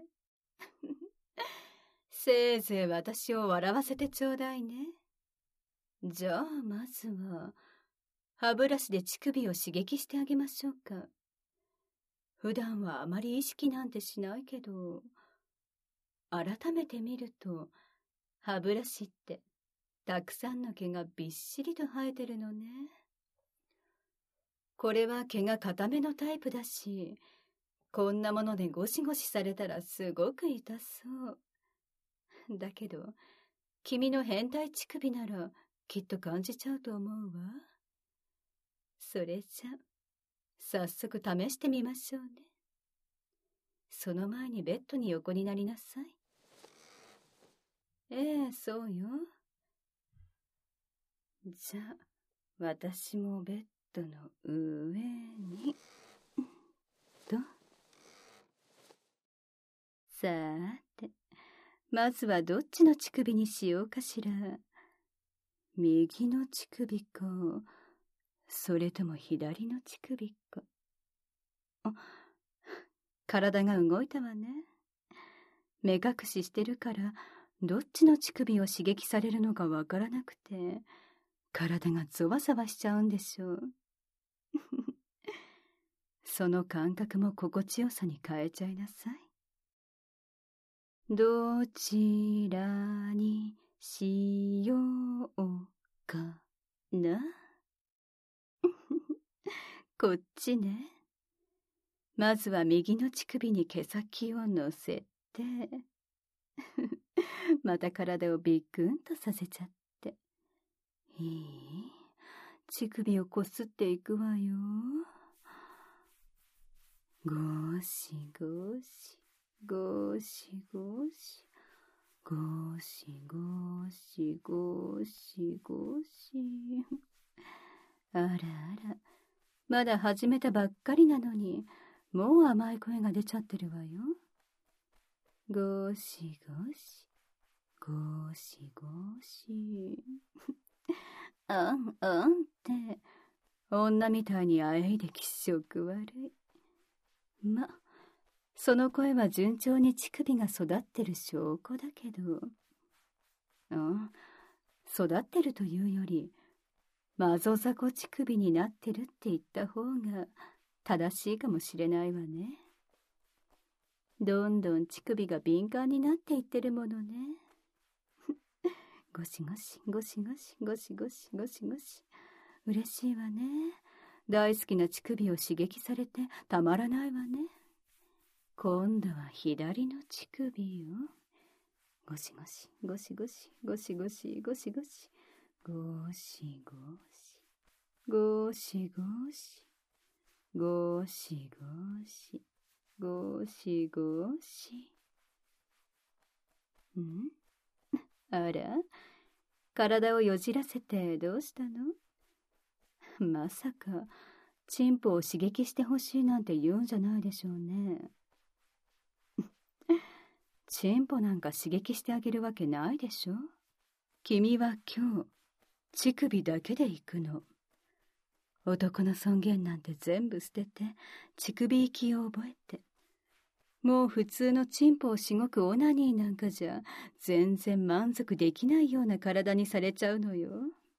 せいぜい私を笑わせてちょうだいね。じゃあまずは、歯ブラシで乳首を刺激してあげましょうか。普段はあまり意識なんてしないけど、改めて見ると、歯ブラシってたくさんの毛がびっしりと生えてるのね。これは毛が固めのタイプだし、こんなものでゴシゴシされたらすごく痛そう。だけど、君の変態乳首ならきっと感じちゃうと思うわ。それじゃ、早速試してみましょうね。その前にベッドに横になりなさい。ええ、そうよ。じゃあ、私もベッドの上に、と。さーて、まずはどっちの乳首にしようかしら。右の乳首か、それとも左の乳首か。あ、体が動いたわね。目隠ししてるから、どっちの乳首を刺激されるのかわからなくて、体がゾワゾワしちゃうんでしょう。その感覚も心地よさに変えちゃいなさい。どちらにしようかな。こっちね。まずは右の乳首に毛先を乗せて、また体をビクンとさせちゃって。いい？乳首をこすっていくわよ。ゴシゴシ、ゴシゴシ、ゴシゴシ、ゴシゴシ。あらあら、まだ始めたばっかりなのに、もう甘い声が出ちゃってるわよ。ゴシゴシ、ゴシゴシ。あんあんって、女みたいにあえいで気色悪い。ま、その声は順調に乳首が育ってる証拠だけど。うん、育ってるというより、マゾザコ乳首になってるって言った方が正しいかもしれないわね。どんどん乳首が敏感になっていってるものね。ゴシゴシ、ゴシゴシ、ゴシゴシ、ゴシゴシ。嬉しいわね。大好きな乳首を刺激されてたまらないわね。今度は左の乳首よ。ゴシゴシ、ゴシゴシ、ゴシゴシ、ゴシゴシ、ゴシゴシ、ゴシゴシ、ゴシゴシ、ゴシゴシ。ん？あら？体をよじらせてどうしたの？まさか、チンポを刺激してほしいなんて言うんじゃないでしょうね。チンポなんか刺激してあげるわけないでしょ。君は今日、乳首だけで行くの。男の尊厳なんて全部捨てて、乳首行きを覚えて。 もう普通のチンポをしごくオナニーなんかじゃ全然満足できないような体にされちゃうのよ。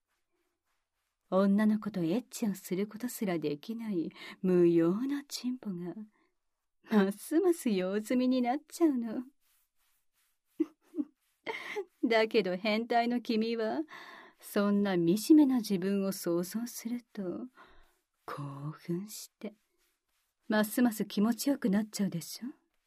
女の子とエッチをすることすらできない無用なチンポがますます用済みになっちゃうの。だけど変態の君はそんな惨めな自分を想像すると興奮してますます気持ちよくなっちゃうでしょ。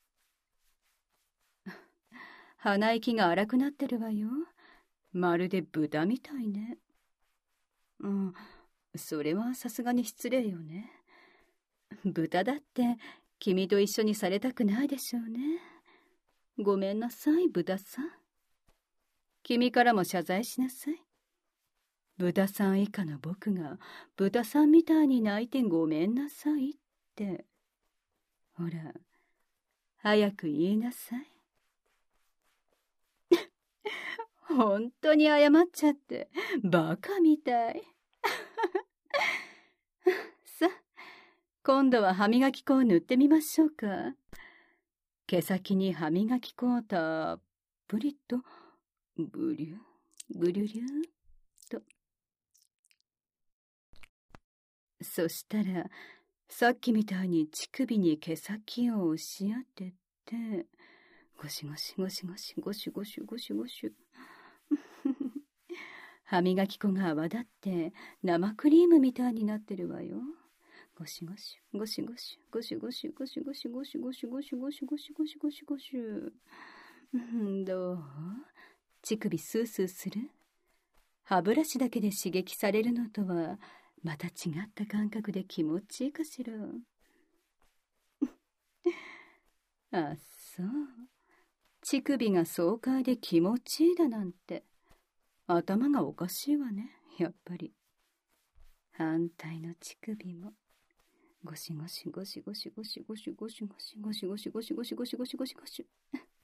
鼻息が荒くなってるわよ。まるで豚みたいね。うん、それはさすがに失礼よね。豚だって君と一緒にされたくないでしょうね。ごめんなさい、豚さん。君からも謝罪しなさい。豚さん以下の僕が豚さんみたいに泣いてごめんなさいって。ほら、早く言いなさい。本当に謝っちゃってバカみたい。さあ、今度は歯磨き粉を塗ってみましょうか。毛先に歯磨き粉をたっぷりとブリュブリュリューと。そしたらさっきみたいに乳首に毛先を押し当ててゴシゴシゴシゴシゴシゴシゴシゴシ歯磨き粉が泡立って生クリームみたいになってるわよ。ゴシゴシゴシゴシゴシゴシゴシゴシゴシゴシゴシゴシゴシゴシゴシゴシ。どう？乳首スースーする？歯ブラシだけで刺激されるのとはまた違った感覚で気持ちいいかしら。あ、そう。乳首が爽快で気持ちいいだなんて頭がおかしいわね、やっぱり。反対の乳首もゴシゴシゴシゴシゴシゴシゴシゴシゴシゴシゴシゴシゴシゴシゴシゴシ。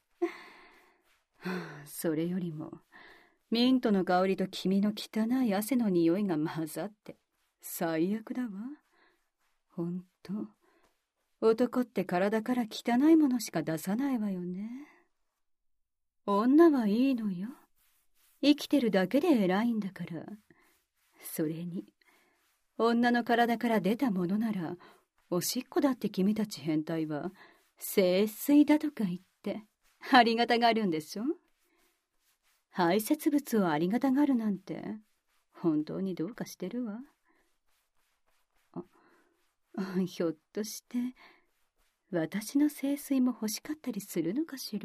それよりもミントの香りと君の汚い汗の匂いが混ざって最悪だわ。ほんと男って体から汚いものしか出さないわよね。女はいいのよ。生きてるだけで偉いんだから。それに女の体から出たものならおしっこだって君たち変態は聖水だとか言ってありがたがるんでしょ。排泄物をありがたがるなんて本当にどうかしてるわ。あ、ひょっとして私の聖水も欲しかったりするのかしら。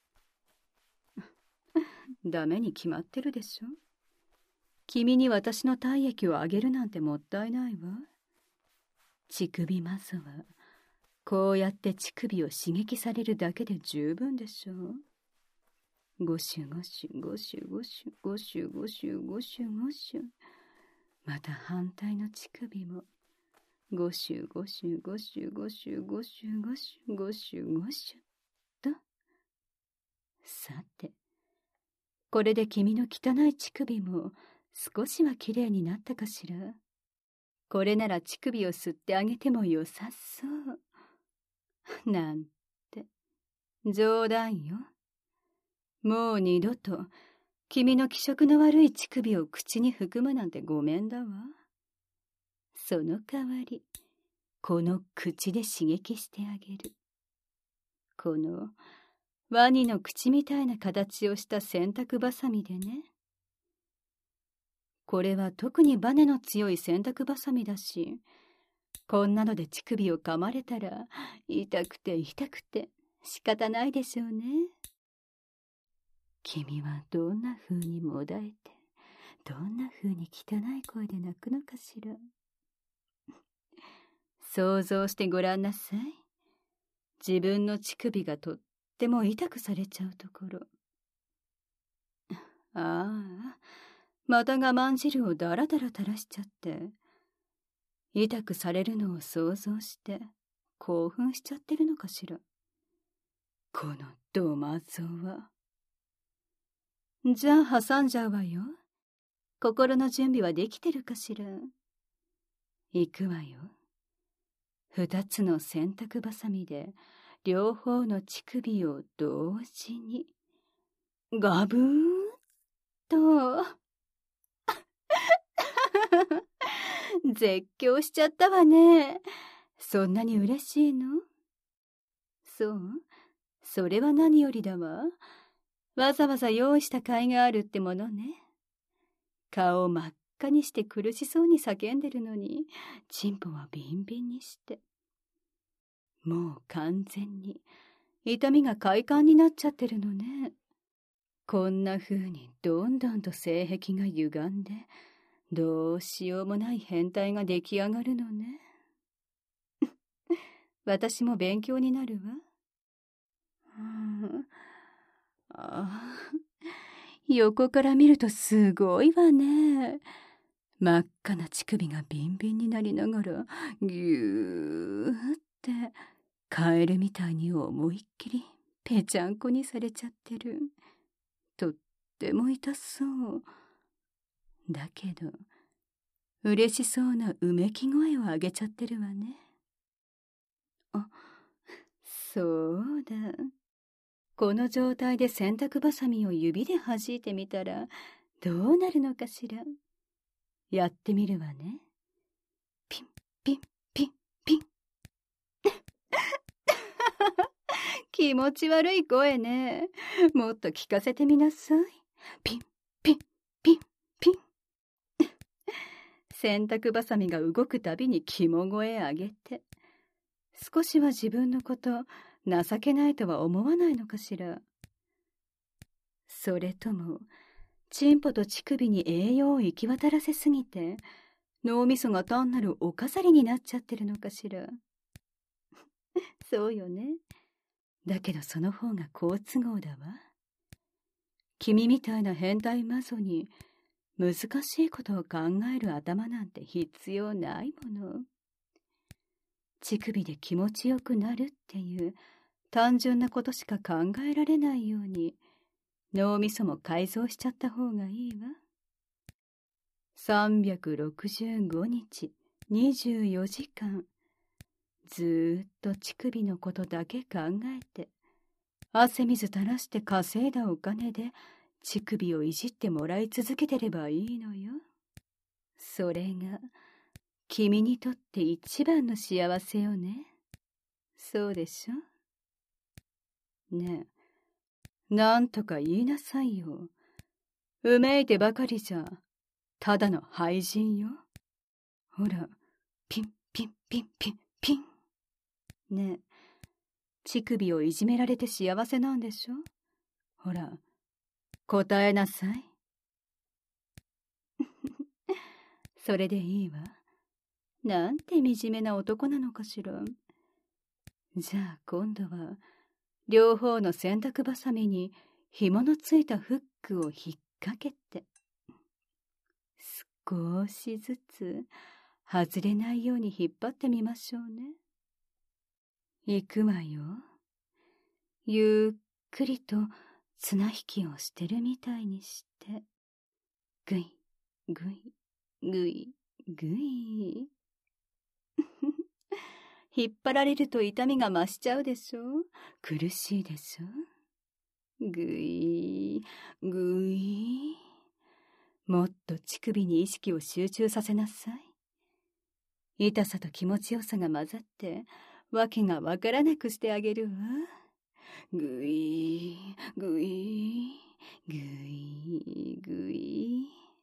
ダメに決まってるでしょ。君に私の体液をあげるなんてもったいないわ。乳首マゾはこうやって乳首を刺激されるだけで十分でしょう。ゴシュゴシュゴシュゴシュゴシュゴシュゴシュゴシュ。また反対の乳首もゴシュゴシュゴシュゴシュゴシュゴシュゴシュゴシュと。さて、これで君の汚い乳首も少しはきれいになったかしら。これなら乳首を吸ってあげてもよさそう。なんて冗談よ。もう二度と君の気色の悪い乳首を口に含むなんてごめんだわ。その代わりこの口で刺激してあげる。このワニの口みたいな形をした洗濯バサミでね。これは特にバネの強い洗濯バサミだし、こんなので乳首を噛まれたら痛くて痛くて仕方ないでしょうね。君はどんな風にもだえて、どんな風に汚い声で泣くのかしら。想像してごらんなさい。自分の乳首がとっても痛くされちゃうところ。ああ、また我慢汁をだらだら垂らしちゃって、痛くされるのを想像して興奮しちゃってるのかしら。このドマゾは。じゃあ挟んじゃうわよ。心の準備はできてるかしら。行くわよ。二つの洗濯バサミで両方の乳首を同時に、ガブーンと、絶叫しちゃったわね。そんなに嬉しいの？そう？それは何よりだわ。わざわざ用意した甲斐があるってものね。顔を真っ赤にして苦しそうに叫んでるのに、チンポはビンビンにして。もう完全に痛みが快感になっちゃってるのね。こんな風にどんどんと性癖が歪んで、どうしようもない変態が出来上がるのね。私も勉強になるわ。ああ、横から見るとすごいわね。真っ赤な乳首がビンビンになりながら、ぎゅーってカエルみたいに思いっきりぺちゃんこにされちゃってる。とっても痛そう。だけど、嬉しそうなうめき声を上げちゃってるわね。あ、そうだ。この状態で洗濯バサミを指で弾いてみたらどうなるのかしら。やってみるわね。ピンピンピンピン。気持ち悪い声ね。もっと聞かせてみなさい。ピンピンピンピン。洗濯バサミが動くたびに肝声上げて。少しは自分のこと情けないとは思わないのかしら。それともチンポと乳首に栄養を行き渡らせすぎて脳みそが単なるお飾りになっちゃってるのかしら。そうよね。だけどその方が好都合だわ。君みたいな変態マゾに難しいことを考える頭なんて必要ないもの。乳首で気持ちよくなるっていう単純なことしか考えられないように脳みそも改造しちゃった方がいいわ。さんびゃくろくじゅうごにちにじゅうよじかんずーっと乳首のことだけ考えて汗水垂らして稼いだお金で乳首をいじってもらい続けてればいいのよ。それが君にとって一番の幸せよね。そうでしょ？ねえ、なんとか言いなさいよ。うめいてばかりじゃただの廃人よ。ほら、ピンピンピンピンピン。ねえ、乳首をいじめられて幸せなんでしょ？ほら、答えなさい。それでいいわ。なんて惨めな男なのかしら。じゃあ今度は両方の洗濯バサミに紐のついたフックを引っ掛けて少しずつ外れないように引っ張ってみましょうね。いくわよ。ゆっくりと綱引きをしてるみたいにして、ぐいぐいぐいぐい。引っ張られると痛みが増しちゃうでしょ。苦しいでしょ。ぐいぐい。もっと乳首に意識を集中させなさい。痛さと気持ちよさが混ざってわけがわからなくしてあげるわ。ぐいぐいぐいぐい。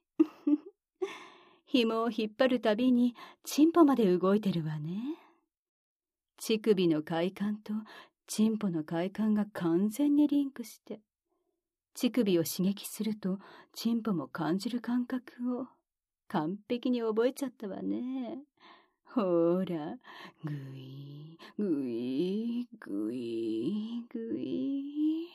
紐を引っ張るたびにチンポまで動いてるわね。乳首の快感とチンポの快感が完全にリンクして乳首を刺激するとチンポも感じる感覚を完璧に覚えちゃったわね。ほら、ぐいぐいぐいぐい。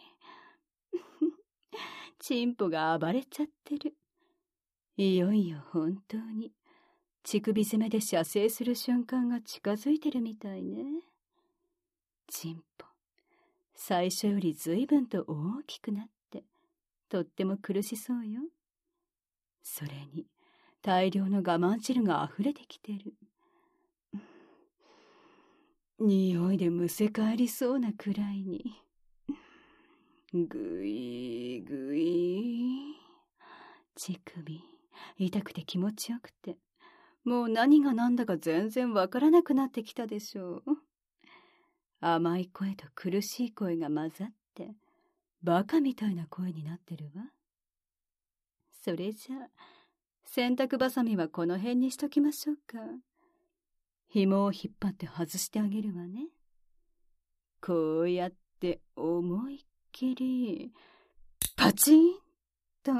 チンポが暴れちゃってる。いよいよ本当に乳首攻めで射精する瞬間が近づいてるみたいね。チンポ、最初よりずいぶんと大きくなってとっても苦しそうよ。それに大量の我慢汁があふれてきてる。 匂いでむせ返りそうなくらいに。ぐいぐい。乳首、痛くて気持ちよくて、もう何が何だか全然わからなくなってきたでしょう。甘い声と苦しい声が混ざって、バカみたいな声になってるわ。それじゃあ、洗濯ばさみはこの辺にしときましょうか。紐を引っ張って外してあげるわね。こうやって思いっきり、パチンと。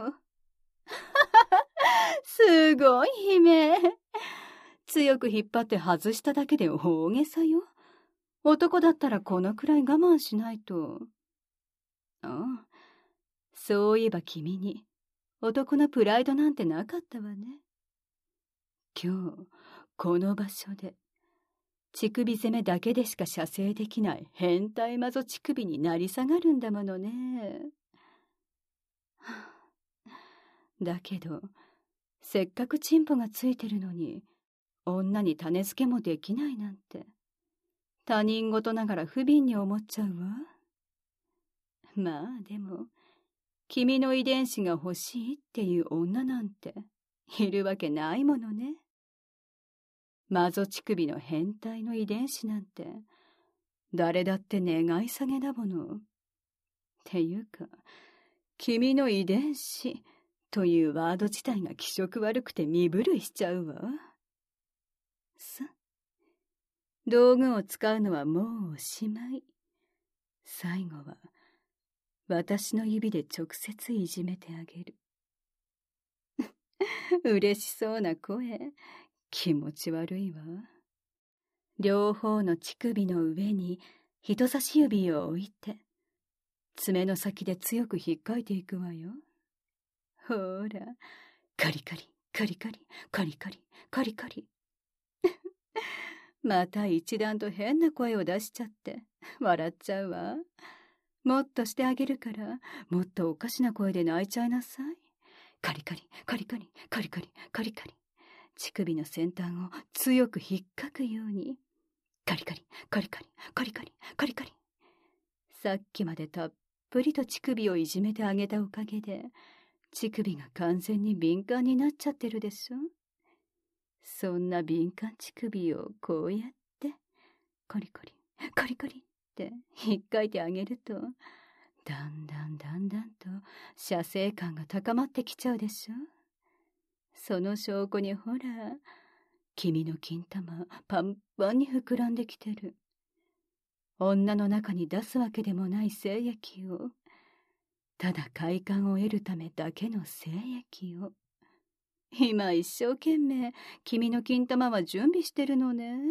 すごい悲鳴。強く引っ張って外しただけで大げさよ。男だったらこのくらい我慢しないと。ああ、そういえば君に男のプライドなんてなかったわね。今日この場所で乳首攻めだけでしか射精できない変態マゾ乳首になり下がるんだものね。だけどせっかくチンポがついてるのに女に種付けもできないなんて他人事ながら不憫に思っちゃうわ。まあでも君の遺伝子が欲しいっていう女なんているわけないものね。マゾ乳首の変態の遺伝子なんて誰だって願い下げだもの。っていうか君の遺伝子というワード自体が気色悪くて身震いしちゃうわ。さ、道具を使うのはもうおしまい。最後は私の指で直接いじめてあげる。嬉しそうな声、気持ち悪いわ。両方の乳首の上に人差し指を置いて、爪の先で強く引っかいていくわよ。ほら、カリカリ、カリカリ、カリカリ、カリカリ。また一段と変な声を出しちゃって笑っちゃうわ。もっとしてあげるからもっとおかしな声で泣いちゃいなさい。カリカリカリカリカリカリカリカリ。乳首の先端を強く引っかくようにカリカリカリカリカリカリカリカリ。さっきまでたっぷりと乳首をいじめてあげたおかげで乳首が完全に敏感になっちゃってるでしょ。そんな敏感乳首をこうやってカリカリカリカリって引っかいてあげるとだんだんだんだんと射精感が高まってきちゃうでしょ。その証拠にほら、君の金玉パンパンに膨らんできてる。女の中に出すわけでもない精液を、ただ快感を得るためだけの精液を。今一生懸命君の金玉は準備してるのね。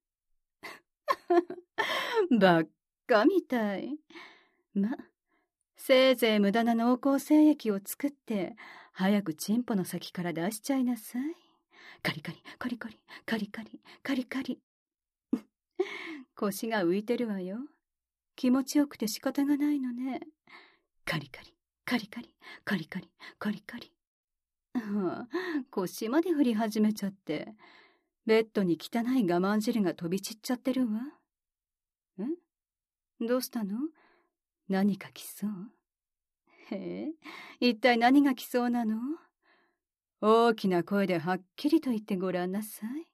ばっかみたい。ま、せいぜい無駄な濃厚精液を作って早くチンポの先から出しちゃいなさい。カリカリカリカリカリカリカリカリ。腰が浮いてるわよ。気持ちよくて仕方がないのね。カリカリカリカリカリカリカリカリ。ああ、腰まで振り始めちゃってベッドに汚い我慢汁が飛び散っちゃってるわ。ん？どうしたの？何か来そう？へえ、一体何が来そうなの？大きな声ではっきりと言ってごらんなさい。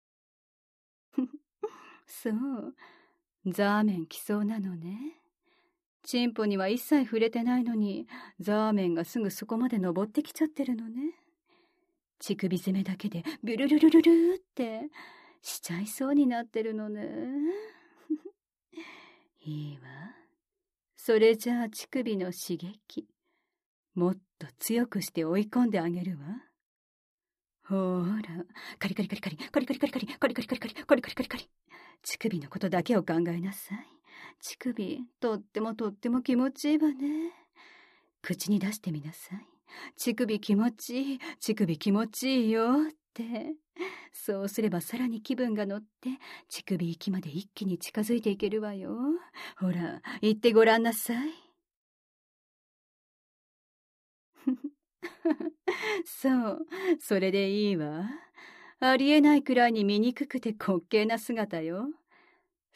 そう、ザーメン来そうなのね。チンポには一切触れてないのにザーメンがすぐそこまで登ってきちゃってるのね。乳首攻めだけでビュルルルルルってしちゃいそうになってるのね。いいわ。それじゃあ乳首の刺激もっと強くして追い込んであげるわ。ほーら、カリカリカリカリカリカリカリカリカリカリカリカリカリカリカリカリ。乳首のことだけを考えなさい。乳首とってもとっても気持ちいいわね。口に出してみなさい。乳首気持ちいい、乳首気持ちいいよって。そうすればさらに気分が乗って乳首域まで一気に近づいていけるわよ。ほら、言ってごらんなさい。そう、それでいいわ。ありえないくらいに醜くて滑稽な姿よ。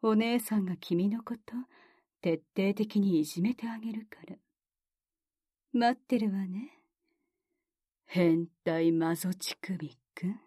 お姉さんが君のこと、徹底的にいじめてあげるから。待ってるわね。変態マゾチクビくん。